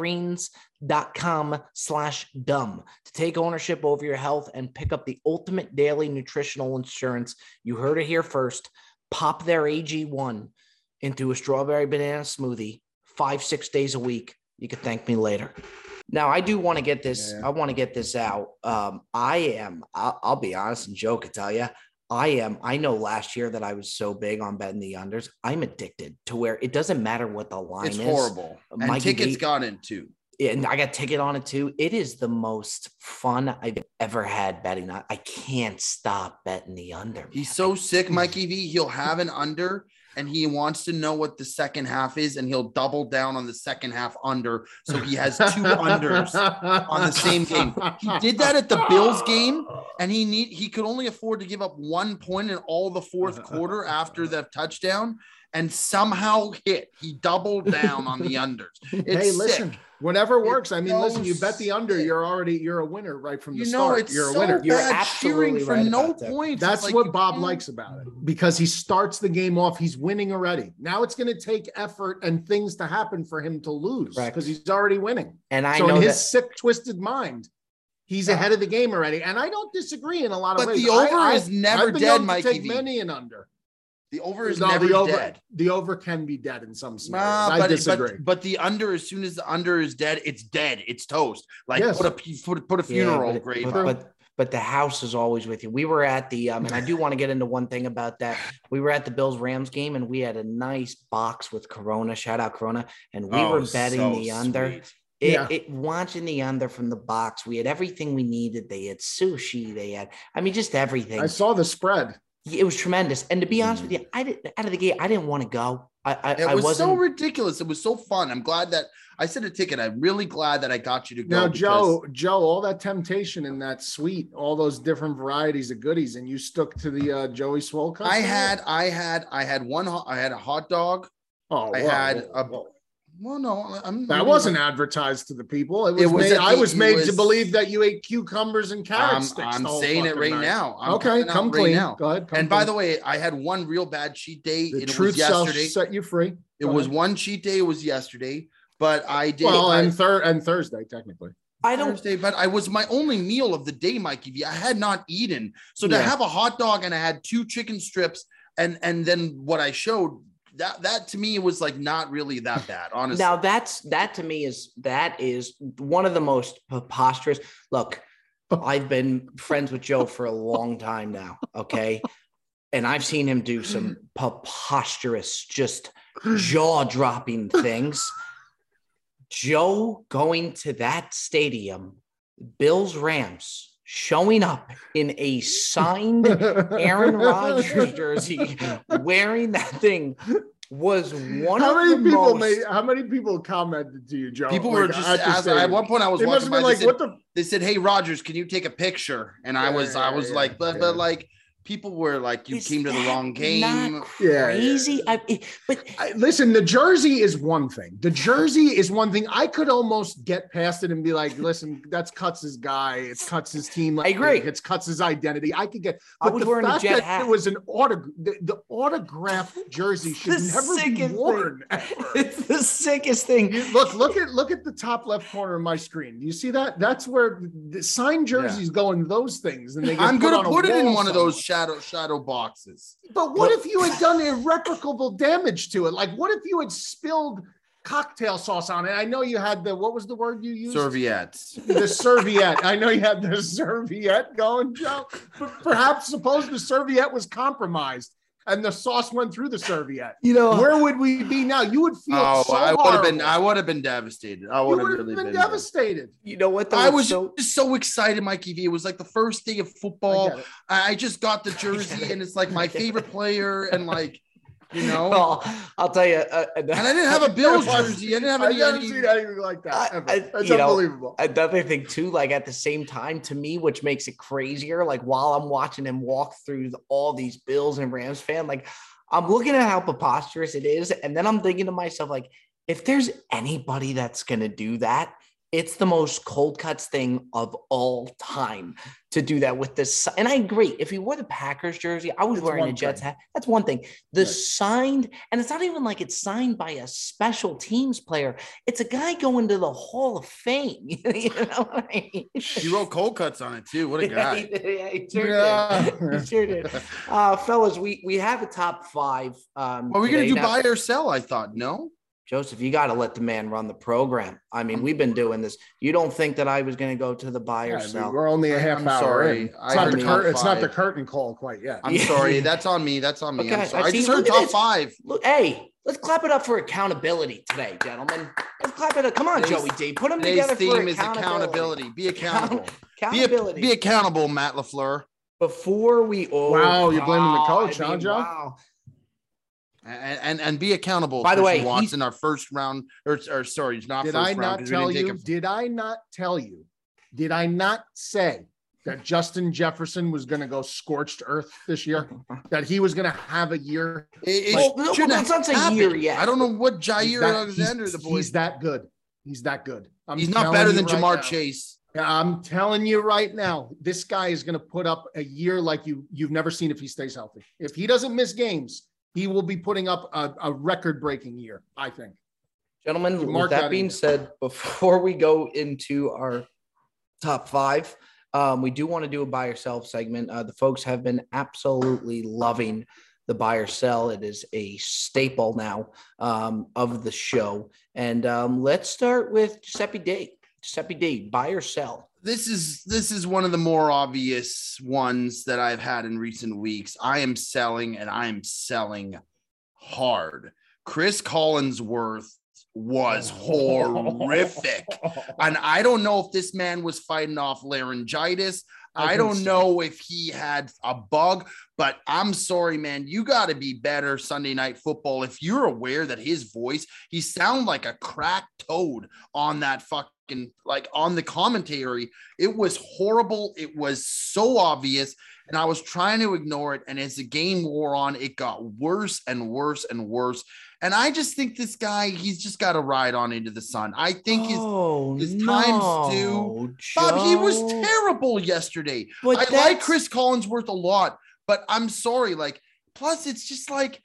athleticgreens.com slash dumb to take ownership over your health and pick up the ultimate daily nutritional insurance. You heard it here first. Pop their A G one into a strawberry banana smoothie five, six days a week. You can thank me later. Now, I do want to get this. Yeah. I want to get this out. Um, I am, I'll, I'll be honest, and Joe could tell you, I am. I know last year that I was so big on betting the unders. I'm addicted to where it doesn't matter what the line it's is. It's horrible. And Mikey tickets Gate, got in too. And I got a ticket on it too. It is the most fun I've ever had betting on. I can't stop betting the under. Man. He's so sick, Mikey V. He'll have an under and he wants to know what the second half is, and he'll double down on the second half under. So he has two unders on the same game. He did that at the Bills game, and he need he could only afford to give up one point in all the fourth quarter after the touchdown, and somehow hit. He doubled down on the unders. It's hey, listen. Sick. Whatever works. I mean, so listen, you bet the under, you're already, you're a winner right from the you know, start. It's you're a so winner. Bad you're cheering absolutely for right no that. points. That's like what Bob likes about it, because he starts the game off. He's winning already. Now it's going to take effort and things to happen for him to lose because he's already winning. And I so know in his that- sick, twisted mind, he's ahead of the game already. And I don't disagree in a lot of but ways. the over I, is never I've been dead, known Mikey to take V. many an under. The over is no, never the over, dead. The over can be dead in some scenarios. Nah, I but, disagree. But, but the under, as soon as the under is dead, it's dead. It's toast. Like yes. put a put, put a funeral yeah, but, grave. But, but but the house is always with you. We were at the um, and I do want to get into one thing about that. We were at the Bills Rams game, and we had a nice box with Corona. Shout out Corona, and we oh, were betting so the under. Sweet. It, yeah. it watching the under from the box. We had everything we needed. They had sushi. They had, I mean, just everything. I saw the spread. It was tremendous. And to be honest with you, I didn't out of the gate. I didn't want to go. I, I, it I was wasn't, so ridiculous. It was so fun. I'm glad that I said a ticket. I'm really glad that I got you to go. Now, because... Joe, Joe, all that temptation in that suite, all those different varieties of goodies, and you stuck to the uh, Joey Swole Cup? I had, I had, I had one. I had a hot dog. Oh, I whoa, had whoa, a. whoa. Well, no, I'm. That wasn't advertised to the people. It was. It was made, the, I was made was, to believe that you ate cucumbers and carrot I'm, sticks. I'm the whole saying it right night. now. I'm okay, come clean. Right now. Go ahead. And clean. by the way, I had one real bad cheat day. The it truth was yesterday. shall set you free. Go it was ahead. one cheat day. It was yesterday, but I did. Well, I, and third and Thursday technically. I don't. Thursday, but I was my only meal of the day, Mikey V. I had not eaten, so to Yeah. have a hot dog and I had two chicken strips, and and then what I showed. That that to me was like not really that bad, honestly. Now that's that to me is that is one of the most preposterous. Look, I've been friends with Joe for a long time now, okay, and I've seen him do some preposterous, just jaw-dropping things. Joe going to that stadium, Bills Rams. Showing up in a signed Aaron Rodgers jersey, wearing that thing was one how of many the people most... made how many people commented to you, Joe? People like, were just at, asked, at one point I was they must walking have by, been like, they, said, what the they said, "Hey Rodgers, can you take a picture?" And I Yeah, was yeah, I was yeah, like, but yeah. but like people were like, you Is came to the that wrong game. not Yeah, crazy. I, it- but I, listen, the jersey is one thing. The jersey is one thing. I could almost get past it and be like, listen, that's Cutz's guy. It's Cutz's team. I agree. It's Cutz's identity. I could get. I But was the wearing a fact jet that hat. It was an autograph. The, the autographed jersey should The never be sickest worn. ever. it's the sickest thing. You, look, look at look at the top left corner of my screen. You see that? That's where the signed jerseys go in those things, and they get I'm put gonna on a put it in wall one of those somewhere. shadow shadow boxes. But what if you had done irreparable damage to it? Like, what if you had spilled cocktail sauce on it? I know you had the, what was the word you used? Serviettes. The serviette. I know you had the serviette going, Joe, but perhaps suppose the serviette was compromised and the sauce went through the serviette. You know, Where would we be now? You would feel Oh, so I would have been. horrible. I would have been devastated. I You would have would have really been, been devastated. you know what? Though, I it's was so, just so excited, Mikey V. It was like the first day of I football. get it. I, I just got the jersey, and it's like my favorite player, and like, you know. well, I'll tell you. Uh, And I didn't have a Bills jersey. I didn't have I've any. never any- seen anything like that. I- ever. I- That's you know, unbelievable. Another thing too, like at the same time, to me, which makes it crazier, like while I'm watching him walk through the- all these Bills and Rams fan, like I'm looking at how preposterous it is, and then I'm thinking to myself, like, if there's anybody that's gonna do that, it's the most cold cuts thing of all time to do that with this. And I agree. If he wore the Packers jersey, I was It's wearing a one Jets thing. hat. That's one thing. The Right. signed, and it's not even like it's signed by a special teams player. It's a guy going to the Hall of Fame. You know what I mean? He wrote cold cuts on it too. What a Yeah, he guy! did. Yeah, he sure Yeah. did. He sure did. Uh, fellas, we we have a top five. Um, Are we gonna today. do Now, buy or sell? I thought no. Joseph, you got to let the man run the program. I mean, we've been doing this. You don't think that I was going to go to the buy Yeah, or I mean, sell? we're only a half I'm hour sorry. in. It's, I not heard the, top cur- it's not the five. curtain call quite yet. I'm Yeah. sorry. That's on me. That's on me. Okay, I'm sorry. I I see. just Look heard at top this. five. Look, hey, let's clap it up for accountability today, gentlemen. Let's clap it up. Come on, Today's- Joey D. Put them Today's together for theme is accountability. accountability. Be accountable. Be, Accountability. be accountable, Matt LaFleur. Before we oh, Wow, you're blaming the wow, coach, I huh, mean, Joe? Wow. And, and and be accountable. By the Christian way, Watson, our first round, or, or sorry, it's not Did first I round. not 'cause we tell didn't you? take a- Did I not tell you? Did I not say that Justin Jefferson was going to go scorched earth this year? That he was going to have a year? It, it Well, no, shouldn't let's not say happen. year yet. I don't know what He's Jair that- Alexander, he's, the boy. he's that good. He's that good. I'm He's not telling better you than right Jamar now. Chase. I'm telling you right now, this guy is going to put up a year like you you've never seen if he stays healthy. If he doesn't miss games, he will be putting up a, a record-breaking year, I think. Gentlemen, You with mark that that being in. said, before we go into our top five, um, we do want to do a buy or sell segment. Uh, the folks have been absolutely loving the buy or sell. It is a staple now um, of the show. And um, let's start with Giuseppe D. Giuseppe D, buy or sell? This is this is one of the more obvious ones that I've had in recent weeks. I am selling, and I am selling hard. Chris Collinsworth was horrific. And I don't know if this man was fighting off laryngitis. I I, think don't so. know if he had a bug, but I'm sorry, man. You got to be better Sunday Night Football. If you're aware that his voice, he sounded like a cracked toad on that fucking, like on the commentary. It was horrible. It was so obvious. And I was trying to ignore it. And as the game wore on, it got worse and worse and worse. And I just think this guy, he's just got to ride on into the sun. I think his oh, his no, time's due. Bob, he was Joe. terrible yesterday. But I like that's- Chris Collinsworth a lot, but I'm sorry. Like, plus it's just like,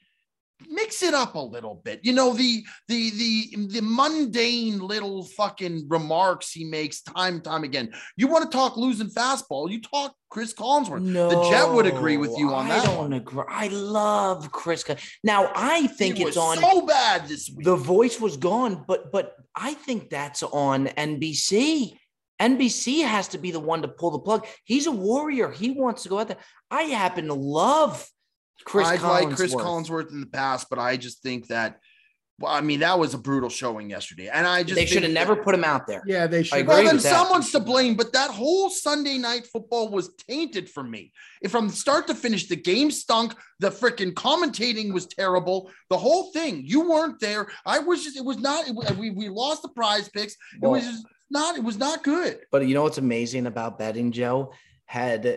mix it up a little bit. You know, the the the the mundane little fucking remarks he makes time and time again. You want to talk losing fastball, you talk Chris Collinsworth. No, the Jet would agree with you on I that. don't one. agree. I love Chris. Con- Now I think He it's was on. so bad this week. The voice was gone, but but I think that's on N B C. N B C has to be the one to pull the plug. He's a warrior. He wants to go out there. I happen to love Chris I've Collinsworth. liked Chris Collinsworth in the past, but I just think that, well, I mean, that was a brutal showing yesterday. And I just They should have think never that- put him out there. Yeah, they should. agree Well, then with that. someone's to blame, but that whole Sunday Night Football was tainted for me. If from start to finish, the game stunk. The freaking commentating was terrible. The whole thing. You weren't there. I was just. It was not. It, was- we we lost the prize picks. It Well- was just not. It was not good. But you know what's amazing about betting, Joe? Had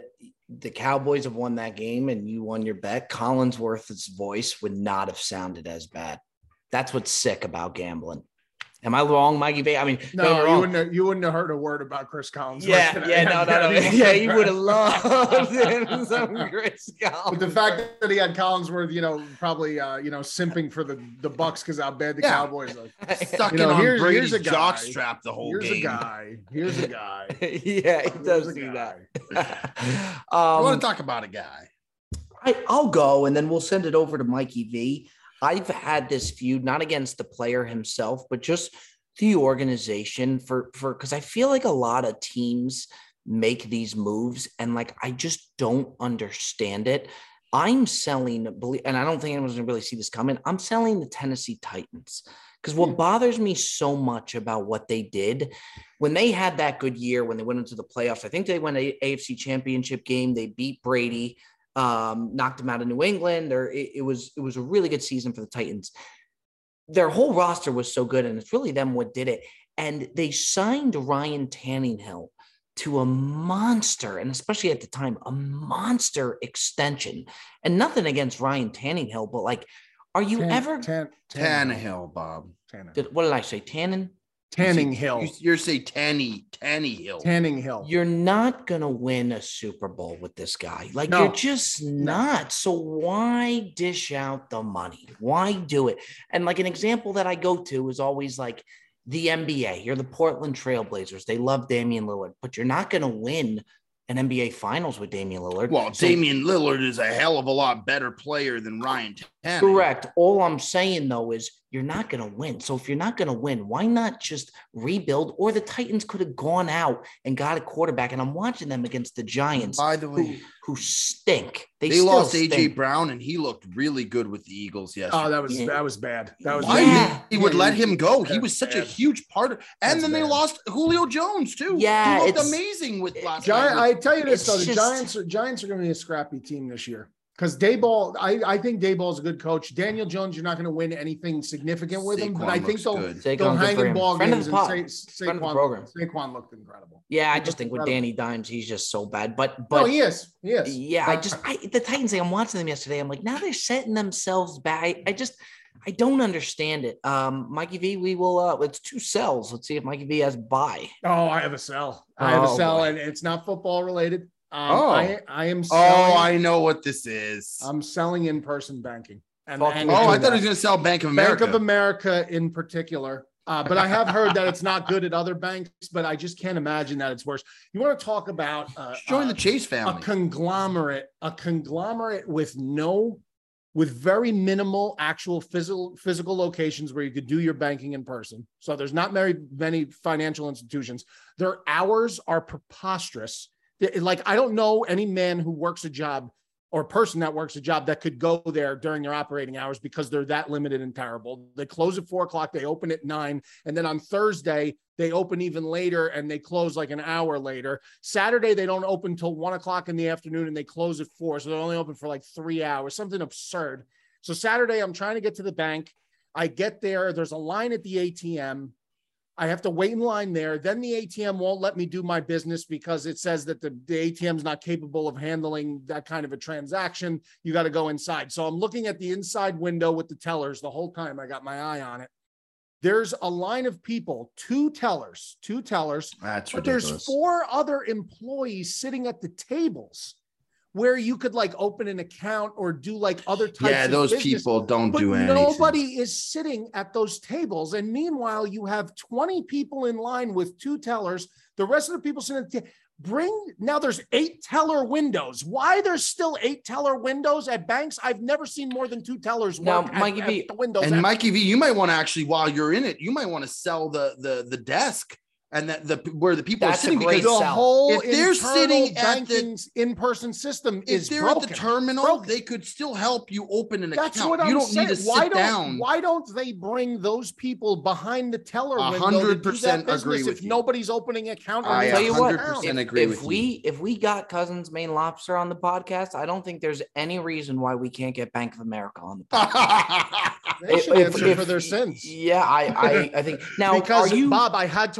the Cowboys have won that game and you won your bet, Collinsworth's voice would not have sounded as bad. That's what's sick about gambling. Am I wrong, Mikey V? I mean, no, you wouldn't, have, you wouldn't have heard a word about Chris Collinsworth. Yeah, today. yeah, no, no, no. Yeah, you would have loved him some Chris Collinsworth. But the fact that he had Collinsworth, you know, probably, uh, you know, simping for the, the Bucks because how bad the yeah. Cowboys are. Stuck you know, in on here's, Brady's here's a jock strap the whole here's game. Here's a guy. Here's a guy. Yeah, he does do guy. that. um, I want to talk about a guy. I, I'll go, and then we'll send it over to Mikey V. I've had this feud, not against the player himself, but just the organization for, for, because I feel like a lot of teams make these moves and like, I just don't understand it. I'm selling, and I don't think anyone's gonna really see this coming. I'm selling the Tennessee Titans because what bothers me so much about what they did when they had that good year, when they went into the playoffs, I think they won a A F C championship game. They beat Brady, um, knocked him out of New England, or it, it was, it was a really good season for the Titans. Their whole roster was so good, and it's really them what did it. And they signed Ryan Tannehill to a monster, and especially at the time, a monster extension. And nothing against Ryan Tannehill, but like, are you Tan, ever Tan, Tannehill, Bob? Tannehill. Did, what did I say? Tannin? Tanning Hill. You, you're saying Tanny, Tanny Hill. Tanning Hill. You're not going to win a Super Bowl with this guy. Like, no. you're just not. So why dish out the money? Why do it? And like an example that I go to is always like the N B A. You're the Portland Trailblazers. They love Damian Lillard, but you're not going to win an N B A Finals with Damian Lillard. Well, so, Damian Lillard is a hell of a lot better player than Ryan Tannehill. Correct. All I'm saying, though, is you're not going to win. So if you're not going to win, why not just rebuild? Or the Titans could have gone out and got a quarterback. And I'm watching them against the Giants. By the way, who, who stink. They, they still lost stink. A J Brown, and he looked really good with the Eagles yesterday. Oh, that was Yeah. that was bad. That was Why Yeah. he would Yeah, let him go? that's He was such a bad. huge part of. And That's then they bad. lost Julio Jones too. Yeah, he looked it's- amazing with last Giant, night. I tell you this It's though, the just- Giants are Giants are going to be a scrappy team this year because Dayball. I, I think Dayball's a good coach. Daniel Jones, you're not going to win anything significant with him, but Saquon I think looks they'll good. Saquon, they'll good hang for in him. ball Friend of games the and pod. Sa- Friend of the Saquon. program. Saquon looked incredible. Yeah, I He just looked think with incredible. Danny Dimes, he's just so bad. But No, but he is. He is. yeah, I just I, the Titans thing. I'm watching them yesterday. I'm like, now they're setting themselves back. I, I just I don't understand it. Um, Mikey V, we will. Uh, it's two cells. Let's see if Mikey V has buy. Oh, I have a sell. I have a Oh, sell, boy. and it's not football related. Um, Oh. I, I am selling. Oh, I know what this is. I'm selling in-person banking. And, Fuck and you. oh, I do thought he that. was going to sell Bank of America. Bank of America in particular. Uh, but I have heard that it's not good at other banks, but I just can't imagine that it's worse. You want to talk about uh, Join uh, the Chase a family. conglomerate, a conglomerate with no, with very minimal actual physical physical locations where you could do your banking in person. So there's not very many financial institutions. Their hours are preposterous. They- Like, I don't know any man who works a job or person that works a job that could go there during their operating hours because they're that limited and terrible. They close at four o'clock, they open at nine. And then on Thursday, they open even later and they close like an hour later. Saturday, they don't open till one o'clock in the afternoon and they close at four. So they're only open for like three hours, something absurd. So Saturday, I'm trying to get to the bank. I get there, there's a line at the A T M. I have to wait in line there. Then the A T M won't let me do my business because it says that the, the A T M is not capable of handling that kind of a transaction. You got to go inside. So I'm looking at the inside window with the tellers the whole time. I got my eye on it. There's a line of people, two tellers, two tellers, That's but ridiculous. there's four other employees sitting at the tables where you could like open an account or do like other types Yeah, of those business. people don't But do anything. nobody is sitting at those tables. And meanwhile, you have twenty people in line with two tellers. The rest of the people sitting at the bring now there's eight teller windows. Why there's still eight teller windows at banks? I've never seen more than two tellers Now, work at, Mikey at V, the windows. And at- Mikey V, you might want to actually, while you're in it, you might want to sell the the the desk and that the where the people That's are a sitting great because the sell. whole If they're internal sitting at the- banking's in-person system if is they're broken. at the terminal, Broken. they could still help you open an That's account. what I'm you don't saying. need to why sit don't, down. Why don't they bring those people behind the teller A window to hundred do that percent business agree if with you. nobody's opening an account? or I needs tell to you sit what, down? one hundred percent if, agree if with you. we if we got Cousins Maine Lobster on the podcast, I don't think there's any reason why we can't get Bank of America on the podcast. They should If- answer if- for their sins. Yeah, I I, I think now because are you Bob, I had to walk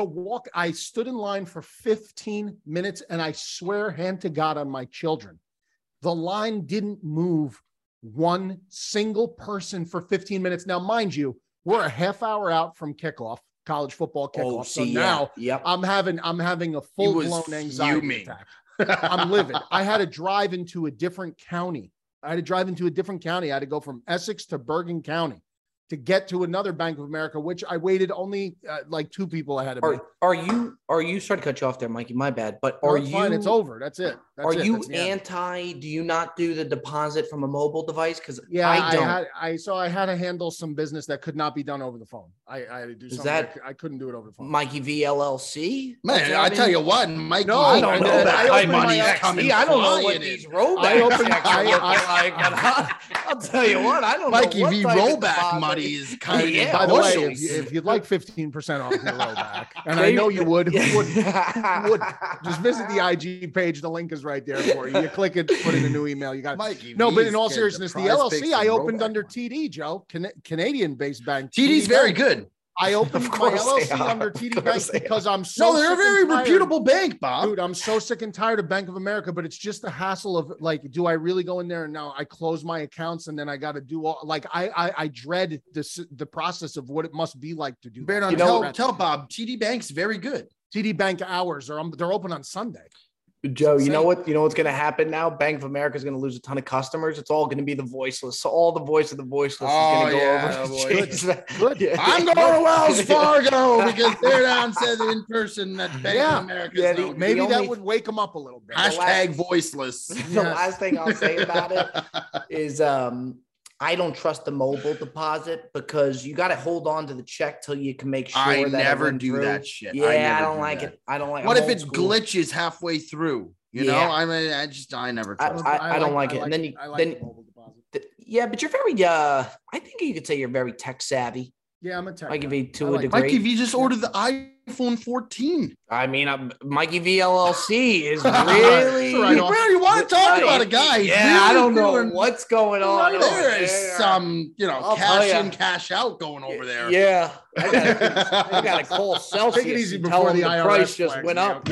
walk, I stood in line for fifteen minutes, and I swear hand to God on my children, the line didn't move one single person for fifteen minutes. Now, mind you, we're a half hour out from kickoff, college football kickoff. Oh, so see, now yeah. Yep. I'm having I'm having a full blown anxiety fuming. attack. I'm livid. I had to drive into a different county. I had to drive into a different county. I had to go from Essex to Bergen County to get to another Bank of America, which I waited only uh, like two people ahead of me. Are, are you, are you, sorry to cut you off there, Mikey, my bad, but No, are it's you, fine. It's over. That's it. That's are it. you That's the end. anti, do you not do the deposit from a mobile device? Because Yeah, I I, don't. had, I so I had to handle some business that could not be done over the phone. I, I had to do Is something that- that I couldn't do it over the phone. Mikey V L L C? Man, I tell you what, Mikey, No, I I don't know I that opened money my is X- coming. See, I don't know flying what in. these rollback I opened- checks are I- looking I- like. and I'll, I'll tell you what, I don't Mikey know what V type of rollback deposit- money is kind Yeah, of By the way, if, bushels. you, if you'd like fifteen percent off your rollback, and I know you would, who would, who would, just visit the I G page. The link is right there for you. You click it, put in a new email. You got it. Mikey No, but V's in all getting seriousness, the prize L L picks C I and opened rollback under money. T D, Joe, Can- Canadian-based bank. T D's very Bank. good. I opened Of my course L L C they are. under T D Of Bank course they because I'm so No, they're a sick very and tired. reputable bank, Bob. Dude, I'm so sick and tired of Bank of America, but it's just the hassle of like, do I really go in there and now I close my accounts and then I got to do all like I, I I dread this the process of what it must be like to do. Bear that. down, You know- tell, tell Bob, T D Bank's very good. T D Bank hours are they're open on Sunday. Joe, you know Insane. what? You know what's going to happen now? Bank of America is going to lose a ton of customers. It's all going to be the voiceless. So all the voice of the voiceless Oh, is going to go yeah, over. boy. to Chase Bank. Good. Yeah. I'm going to Wells Fargo because Bear Down says in person that Bank Yeah. of America Yeah, is the- no good. Maybe The that only- would wake them up a little bit. Hashtag voiceless. The Yes. last thing I'll say about it is um, I don't trust the mobile deposit because you got to hold on to the check till you can make sure I that it never went do through. that shit. Yeah, I I, never don't do like that. it. I don't like. What I'm if old it school. glitches halfway through? You Yeah. know, I mean, I just, I never I- trust. I- don't like it. And then you- I like then- the mobile deposit. Th- Yeah, but you're very. Uh, I think you could say you're very tech savvy. Yeah, I'm a tech. Mikey guy. V to I a like- degree. Mikey V just ordered the iPhone fourteen. I mean, I'm, Mikey V L L C is It's really. all right, You off. really want to talk about a guy? He's Yeah, I really don't know doing- what's going on. over There is there. some, you know, I'll cash tell in, ya. cash out going over there. Yeah, I got I got to call Celsius. Take it easy and before tell them the the I R S price just flags went me, up.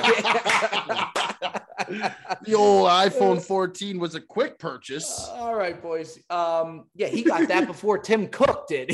okay? The old iPhone fourteen was a quick purchase. All right, boys. Um, yeah, he got that before Tim Cook did.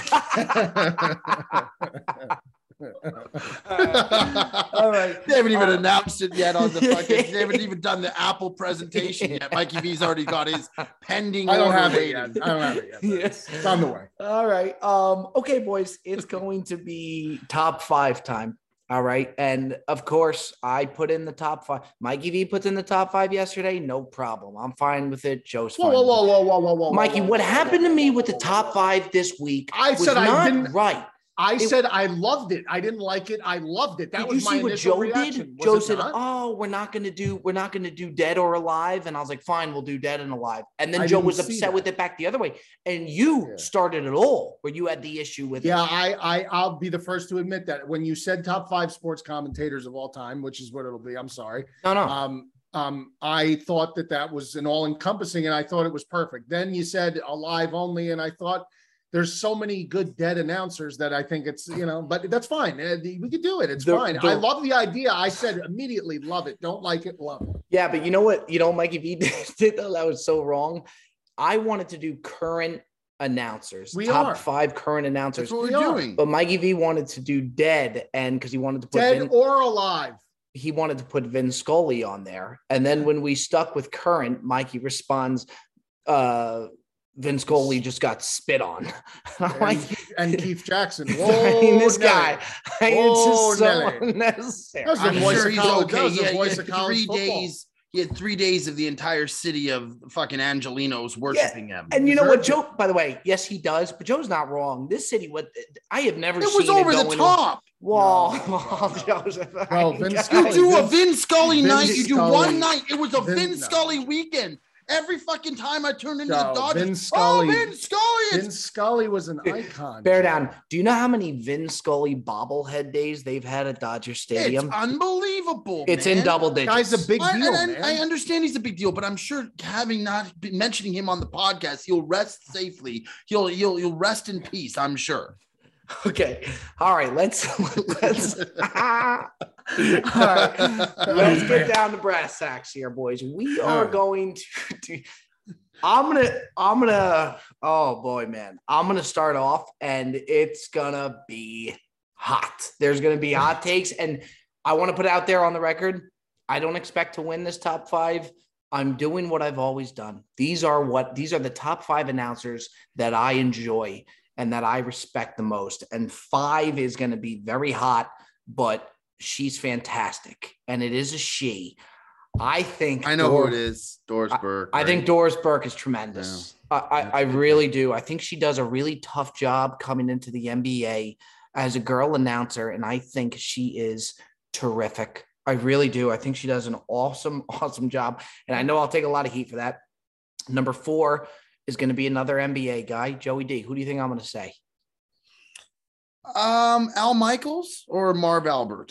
All right. They haven't even Uh, announced it yet on the fucking. They haven't even done the Apple presentation yet. Mikey V's already got his pending I don't order have it waiting. yet. I don't have it yet. but Yes. It's on the way. All right. Um, okay, boys, it's going to be top five time. All right. And of course, I put in the top five. Mikey V puts in the top five yesterday. No problem. I'm fine with it. Joe's Whoa, fine. whoa, with whoa, it. whoa, whoa, whoa, whoa. Mikey, whoa, what whoa, happened whoa, to me whoa, with the whoa, top whoa. five this week? I was said I not didn't- right. I It- said I loved it. I didn't like it. I loved it. That Did was you my see what initial Joe reaction. did? Was Joe it said, not? "Oh, we're not going to do, we're not going to do Dead or Alive," and I was like, "Fine, we'll do Dead and Alive." And then I Joe didn't was see upset that. with it back the other way, and you Yeah. started it all, where you had the issue with Yeah, it. I, I, I'll be the first to admit that when you said top five sports commentators of all time, which is what it'll be. I'm sorry. No, no. Um, um, I thought that that was an all-encompassing, and I thought it was perfect. Then you said alive only, and I thought there's so many good dead announcers that I think it's, you know, but that's fine. Uh, the- We could do it. It's The- fine. the- I love the idea. I said immediately, love it. Don't like it, love it. Yeah, but you know what? You know, Mikey V did that. That was so wrong. I wanted to do current announcers, We top are. five current announcers. That's what We we're are. doing. But Mikey V wanted to do Dead, and because he wanted to put Dead Vin, or alive. he wanted to put Vin Scully on there. And then when we stuck with current, Mikey responds, uh, Vin Scully just got spit on. I'm And, like, and Keith Jackson. I Whoa, mean, this Nelly. guy, I mean, it's Whoa, just so Nelly. unnecessary. That's the I'm voice sure of he's college. okay. That was the Yeah, voice he of had college three football. days. He had three days of the entire city of fucking Angelinos worshiping him. And you know what, Deserved Joe, by the way, yes, he does, but Joe's not wrong. This city, what I have never It seen was over it the go into- top. Whoa, No, no, no. Joseph. No, I- Vin You Scully. do a Vince- Vin Scully Vince night. You do Scully. one night. It was a Vin- Vin no. Scully weekend. Every fucking time I turned into Joe, the Dodgers. Vin Scully- Oh, Vin Scully. It's Vin Scully was an icon. Bear Joe. down. Do you know how many Vin Scully bobblehead days they've had at Dodger Stadium? It's unbelievable. It's man. in double digits. Guy's a big I, deal, and man. I, I understand he's a big deal, but I'm sure having not been mentioning him on the podcast, he'll rest safely. He'll he'll he'll rest in peace. I'm sure. Okay. All right. Let's let's all right. Let's get down to brass tacks here, boys. We are going to, to I'm gonna I'm gonna oh boy, man. I'm gonna start off and it's gonna be hot. There's gonna be hot takes, and I want to put out there on the record. I don't expect to win this top five. I'm doing what I've always done. These are what these are the top five announcers that I enjoy and that I respect the most. And five is going to be very hot, but she's fantastic. And it is a she. I think I know Dor- who it is. Doris Burke. I, I right? think Doris Burke is tremendous. Yeah. I, I, I really do. I think she does a really tough job coming into the N B A as a girl announcer. And I think she is terrific. I really do. I think she does an awesome, awesome job. And I know I'll take a lot of heat for that. Number four is going to be another N B A guy, Joey D. Who do you think I'm going to say? Um, Al Michaels or Marv Albert?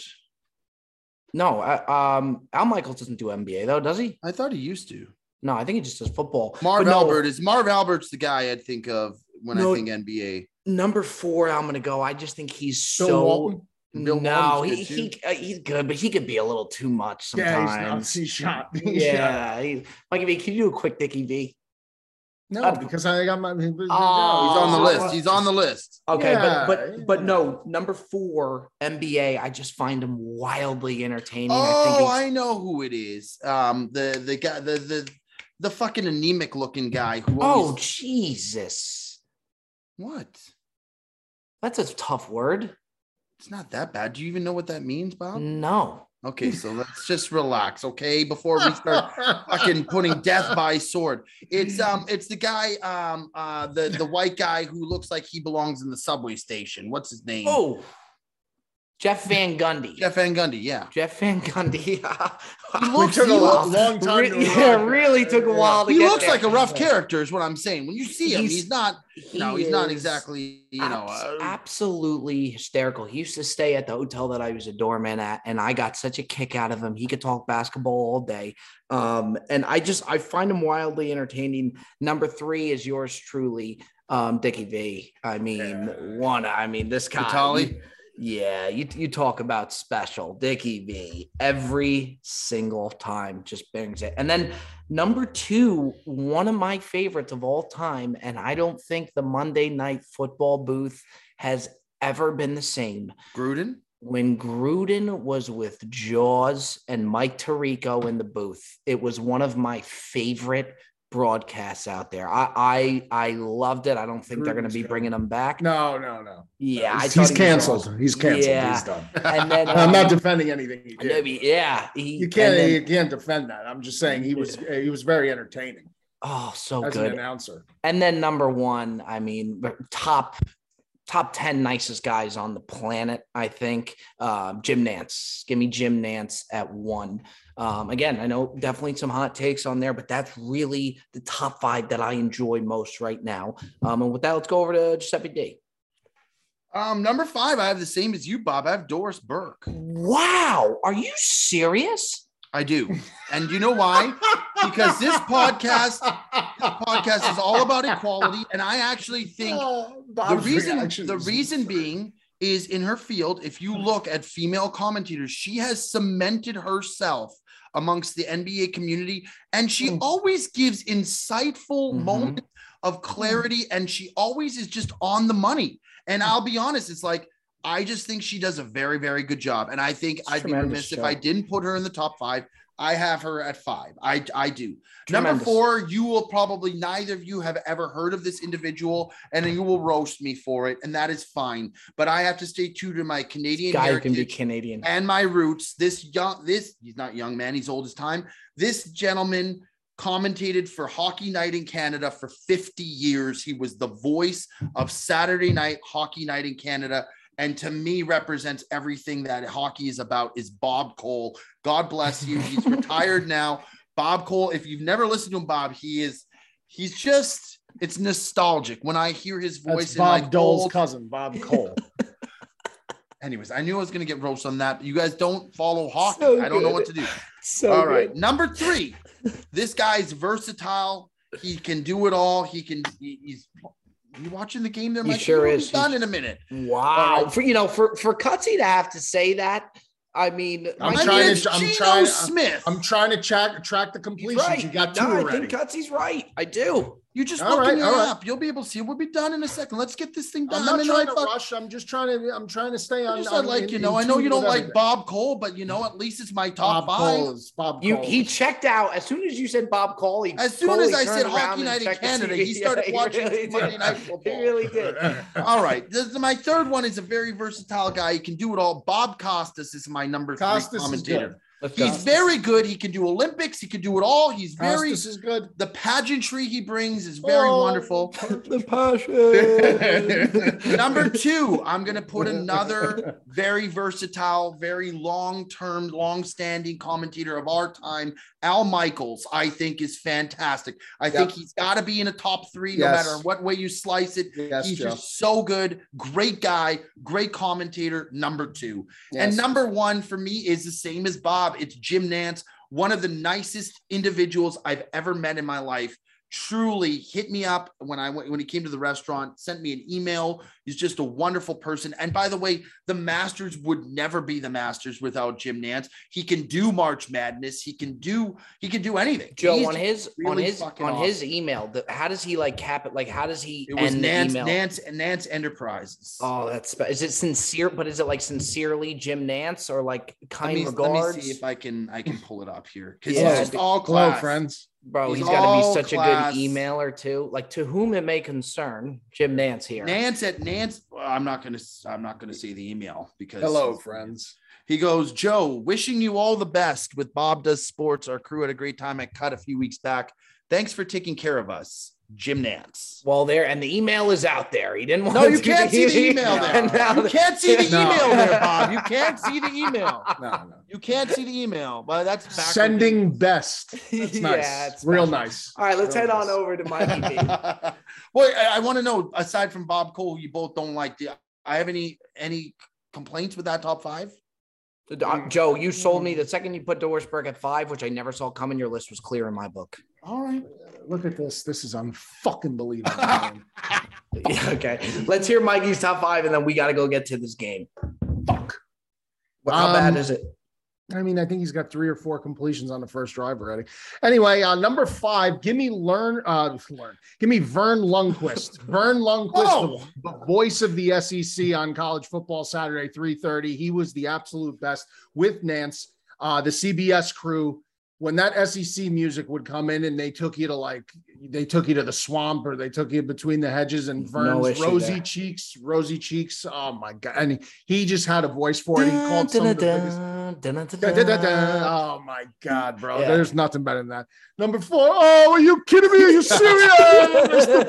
No, uh, um, Al Michaels doesn't do N B A though, does he? I thought he used to. No, I think he just does football. Marv But no, Albert is Marv Albert's the guy I'd think of when No. I think N B A. Number four, I'm going to go. I just think he's Bill so. Walton? Bill no, Walton's he, good, he uh, he's good, but he could be a little too much Yeah, he's sometimes. nuts. He's shot. He's shot. Yeah, he, Mikey V, can you do a quick Dickie V? No, Uh, because I got my. Oh. He's on the Uh, list. He's on the list. Okay, Yeah, but but but yeah. no, number four N B A. I just find him wildly entertaining. I Oh, think I, he's, know who it is. Um, the the guy, the the the fucking anemic looking guy who. oh Always, Jesus, what? that's a tough word. It's not that bad. Do you even know what that means, Bob? No, Okay, so let's just relax, okay? Before we start fucking putting death by sword. It's um, it's the guy, um, uh, the the white guy who looks like he belongs in the subway station. What's his name? oh, Jeff Van Gundy. Jeff Van Gundy. Yeah. Jeff Van Gundy. It took a lo- long time. Re- to yeah, arrive. really took a while to He get looks there. like a rough character, is what I'm saying. When you see him, He's- he's, not. He No, he's not is exactly. You know. abs- Uh, absolutely hysterical. He used to stay at the hotel that I was a doorman at, and I got such a kick out of him. He could talk basketball all day. Um, and I just I find him wildly entertaining. Number three is yours truly, um, Dickie V. I mean, Yeah. one. I mean, this guy. Vitali? Yeah, you you talk about special, Dickie V. Every single time just brings it. And then number two, one of my favorites of all time, and I don't think the Monday Night Football booth has ever been the same. Gruden. When Gruden was with Jaws and Mike Tirico in the booth, it was one of my favorite broadcasts out there. I I, I loved it. I don't think they're going to Gruden's be good. bringing him back. No, no, no. Yeah, I he's, thought he's he was canceled. awesome. He's canceled. Yeah. He's done. And then I'm not um, defending anything he I know did. he- yeah, he, You can't. and then- you can't defend that. I'm just saying he was. He was very entertaining oh, so as an good. announcer. And then number one, I mean, top top ten nicest guys on the planet, I think. Um, Jim Nance. Give me Jim Nance at one. Um, again, I know definitely some hot takes on there, but that's really the top five that I enjoy most right now. Um, and with that, let's go over to Giuseppe D. Um, number five, I have the same as you, Bob. I have Doris Burke. Wow. Are you serious? I do, and you know why? Because this podcast, this podcast is all about equality, and I actually think Oh, the Bob's reason reaction the is- reason being is in her field. If you look at female commentators, she has cemented herself amongst the N B A community, and she Mm. always gives insightful Mhm. moments of clarity, and she always is just on the money. And I'll be honest, it's like I just think she does a very, very good job. And I think It's I'd be tremendous remiss if job. I didn't put her in the top five. I have her at five. I, I do. Number Tremendous. four, you will probably, neither of you have ever heard of this individual, and you will roast me for it, and that is fine. But I have to stay true to my Canadian Guy heritage can be Canadian. and my roots. This young, this, he's not young man, he's old as time. This gentleman commentated for Hockey Night in Canada for fifty years. He was the voice of Saturday night Hockey Night in Canada. And to me, represents everything that hockey is about is Bob Cole. God bless you. He's retired now. Bob Cole, if you've never listened to him, Bob, he is, he's just, it's nostalgic. When I hear his voice That's in my Bob Dole's old- cousin, Bob Cole. Anyways, I knew I was going to get roast on that. But you guys don't follow hockey. So I don't know good. what to do. So All right. Number three, this guy's versatile. He can do it all. He can, he- he's Are you watching the game there, He Mike? sure We'll be is. done He's- in a minute. Wow. Uh, for you know, for for Cutsy to have to say that, I mean, I'm Mike- trying I mean, to- it's I'm Geno trying- Smith. I'm trying to track track the He's completions. right. You got two no, I already. think Cutsy's right. I do. You just All look right, in your all right. app. You'll be able to see it. We'll be done in a second. Let's get this thing done. I'm not I mean, trying I to fuck- rush. I'm just trying to. I'm trying to stay I on. just on- like in- you know. in I know tune you don't with like everything. Bob Cole, but you know at least it's my top Bob five. Cole is Bob You Cole. he checked out as soon as you said Bob Cole. He As soon Coley as I turned said around Hockey and Night in checked the Canada, T V. he started Yeah, watching really Monday did. Night Football. He really did. All right. This, my third one is a very versatile guy. He can do it all. Bob Costas is my number three Costas is commentator. good. Let's go. He's very good. He can do Olympics. He can do it all. He's very Costas is good. the pageantry he brings is very Oh. wonderful. the passion. Number two, I'm going to put another very versatile, very long-term, long-standing commentator of our time, Al Michaels, I think is fantastic. I think he's got to be in a top three, no Yes. matter what way you slice it. Yes, He's Joe. just so good. Great guy, great commentator, number two. Yes. And number one for me is the same as Bob. It's Jim Nance, one of the nicest individuals I've ever met in my life. Truly hit me up when I went when he came to the restaurant, sent me an email. He's just a wonderful person. And by the way, the Masters would never be the Masters without Jim Nance. He can do March Madness. He can do he can do anything. Joe, He's on his on really his fucking on awesome. his email, the, how does he like cap it? Like, how does he It was end Nance, the email? Nance, and Nance Enterprises. Oh, that's spe- is it sincere? But is it like sincerely Jim Nance or like let kind me, regards? let me see if I can I can pull it up here because Yeah, it's just dude. all Hello, class. friends. Bro, He's he's got to all be such class. a good emailer too. Like, to whom it may concern, Jim Nance here. Nance at Nance. Well, I'm not gonna. I'm not gonna say the email because Hello, friends. He goes, Joe, wishing you all the best with Bob Does Sports. Our crew had a great time at Cut a few weeks back. Thanks for taking care of us, Jim Nance. Well, there and the email is out there. He didn't want. No, you to can't see the email And there. now You the- can't see the No. email there, Bob. You can't see the email. No, no. You can't see the email. But that's backwards. Sending best. That's nice. Yeah, it's Real special. nice. All right, let's Real head on nice. over to Mikey B. Well, I, I want to know, aside from Bob Cole, who you both don't like, do I have any any complaints with that top five? Uh, Joe, you sold me the second you put Dorisberg at five, which I never saw coming. Your list was clear in my book. All right. Look at this. This is unfucking believable. man. Yeah, okay, let's hear Mikey's top five, and then we got to go get to this game. Fuck. Well, how Um, bad is it? I mean, I think he's got three or four completions on the first drive already. Anyway, uh, number five, give me learn, uh, learn. Give me Vern Lundquist. Vern Lundquist, Whoa. the, the voice of the S E C on College Football Saturday, three thirty. He was the absolute best with Nance, uh, the C B S crew. When that S E C music would come in and they took you to like, they took you to the swamp or they took you between the hedges and No Vern's issue rosy there. cheeks, rosy cheeks. Oh my God. And he just had a voice for it. He called some of the biggest. Da, da, da, da. Oh my God, bro. Yeah. There's nothing better than that. Number four. Oh, are you kidding me? Are you serious? Mister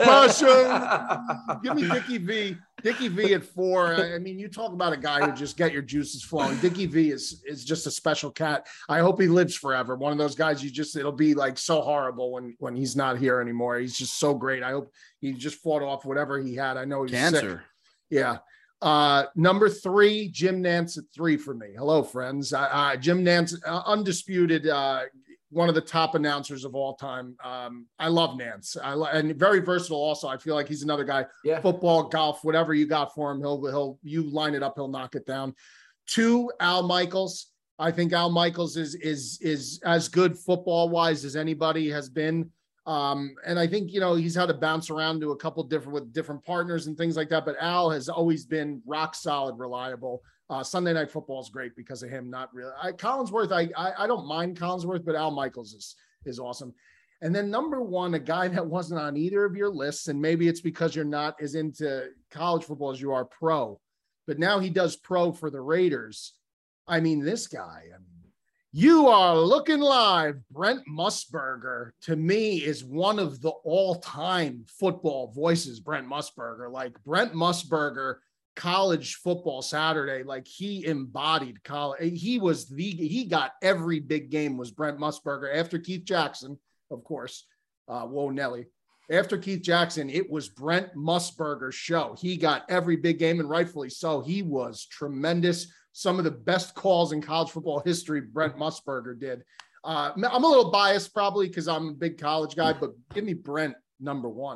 Passion. Give me Dickie V. Dickie V at four. I I mean, you talk about a guy who just get your juices flowing. Dickie V is is just a special cat. I hope he lives forever. One of those guys you just it'll be like so horrible when when he's not here anymore. He's just so great. I hope he just fought off whatever he had. I know he's sick. Cancer. Yeah. Uh, number three, Jim Nance at three for me. Hello, friends. Uh, uh, Jim Nance, uh, undisputed, uh, one of the top announcers of all time. Um, I love Nance. I lo- and very versatile. Also, I feel like he's another guy. Yeah. Football, golf, whatever you got for him, he'll he'll you line it up, he'll knock it down. Two, Al Michaels. I think Al Michaels is is is as good football wise as anybody has been. Um, and I think, you know, he's had to bounce around to a couple different with different partners and things like that. But Al has always been rock solid, reliable. Uh, Sunday Night Football is great because of him. Not really. I, Collinsworth, I, I I don't mind Collinsworth, but Al Michaels is is awesome. And then number one, a guy that wasn't on either of your lists, and maybe it's because you're not as into college football as you are pro, but now he does pro for the Raiders. I mean, this guy, I mean, you are looking live. Brent Musburger, to me, is one of the all-time football voices. Brent Musburger, like Brent Musburger, College Football Saturday, like he embodied college. He was the, he got every big game was Brent Musburger after Keith Jackson, of course. Uh, whoa, Nelly. After Keith Jackson, it was Brent Musburger's show. He got every big game, and rightfully so. He was tremendous. Some of the best calls in college football history, Brent Musburger did. Uh, I'm a little biased probably because I'm a big college guy, but give me Brent number one.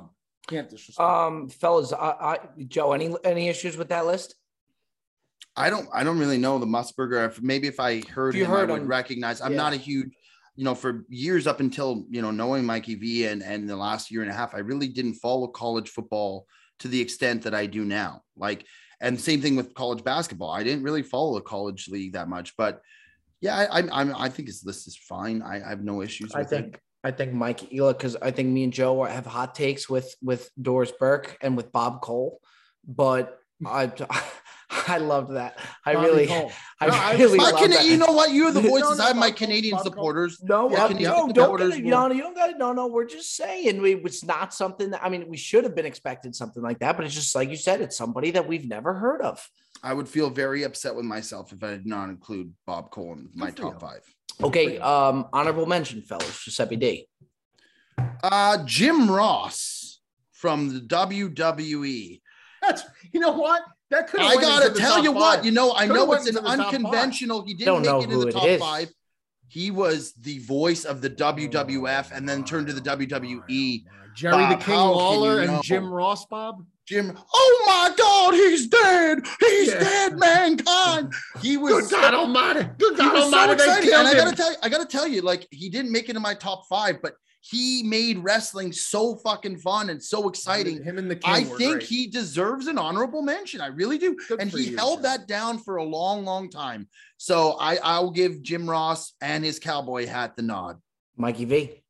Can't disrespect. Um, fellas, I, I, Joe, any any issues with that list? I don't I don't really know the Musburger. If maybe if I heard If you him, heard I would him, recognize. I'm yeah. not a huge, you know, for years up until, you know, knowing Mikey V and, and the last year and a half, I really didn't follow college football to the extent that I do now. Like, and same thing with college basketball. I didn't really follow the college league that much, but yeah, I I, I'm, I think his list is fine. I, I have no issues with I think it. I think Mike, look, because I think me and Joe have hot takes with with Doris Burke and with Bob Cole, but I I loved that. I Bobby really, Cole. I No, I really My love Cana- that. you know what? You're the No, voices. no, I have my Bob Cole, Canadian Bob Cole. supporters. No, Yeah, uh, can you- no, the don't supporters get it. will- No, you don't got it. No, no, we're just saying we, it's not something that, I mean, we should have been expecting something like that, but it's just like you said, it's somebody that we've never heard of. I would feel very upset with myself if I did not include Bob Cole in my Good for top you. five. Okay, um, honorable mention, fellas, Giuseppe D. Uh, Jim Ross from the W W E. That's you know what that could. I gotta tell you what, you know, I Could've know went it's an into the top five. unconventional. He Don't didn't know make it in who the it top is. five. He was the voice of the W W F and then turned to the W W E. Jerry Bob, the King how can Lawler you know? and Jim Ross, Bob. Jim, oh my God, he's dead. He's Yeah. dead, mankind. He was Good God Almighty! Good he God was so Almighty! They exciting. killed And I gotta him. tell you, I gotta tell you, like he didn't make it in my top five, but he made wrestling so fucking fun and so exciting. Him and the King I were think great. he deserves an honorable mention. I really do. Good and for he you, held Jim. that down for a long, long time. So I, I'll give Jim Ross and his cowboy hat the nod. Mikey V.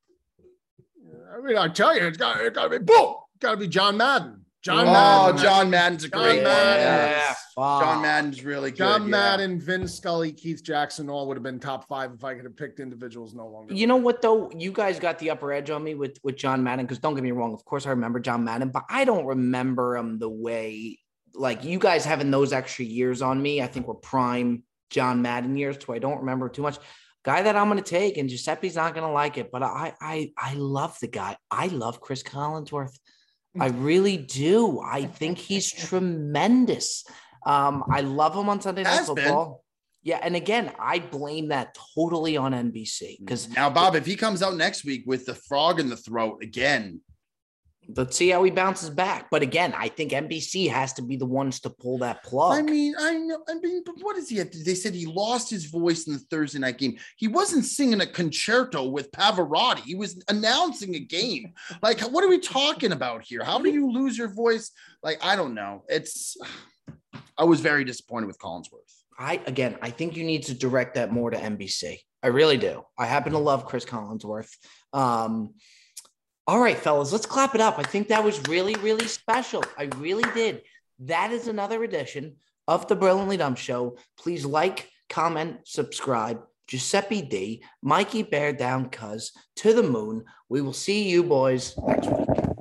I mean, I tell you, it's got it's got to be boom. Got to be John Madden. John Oh, Madden. John Madden's a John great one. Madden. Yeah. Yeah, fuck. John Madden's really good. John yeah. Madden, Vince Scully, Keith Jackson, all would have been top five if I could have picked individuals. No longer. You know what though? You guys got the upper edge on me with with John Madden because don't get me wrong. Of course, I remember John Madden, but I don't remember him the way like you guys having those extra years on me. I think were prime John Madden years, so I don't remember too much. Guy that I'm going to take, and Giuseppe's not going to like it, but I I I love the guy. I love Chris Collinsworth. I really do. I think he's tremendous. Um, I love him on Sunday Night Has been. Football. Yeah, and again, I blame that totally on N B C because Now, Bob, if he comes out next week with the frog in the throat again, let's see how he bounces back. But again, I think N B C has to be the ones to pull that plug. I mean, I know. I mean, but what does he have to? They said he lost his voice in the Thursday night game. He wasn't singing a concerto with Pavarotti. He was announcing a game. Like, what are we talking about here? How do you lose your voice? Like, I don't know. It's. I was very disappointed with Collinsworth. I again, I think you need to direct that more to N B C. I really do. I happen to love Chris Collinsworth. Um, all right, fellas, let's clap it up. I think that was really, really special. I really did. That is another edition of the Brilliantly Dumb Show. Please like, comment, subscribe. Giuseppe D, Mikey Bear Down Cuz to the moon. We will see you boys next week.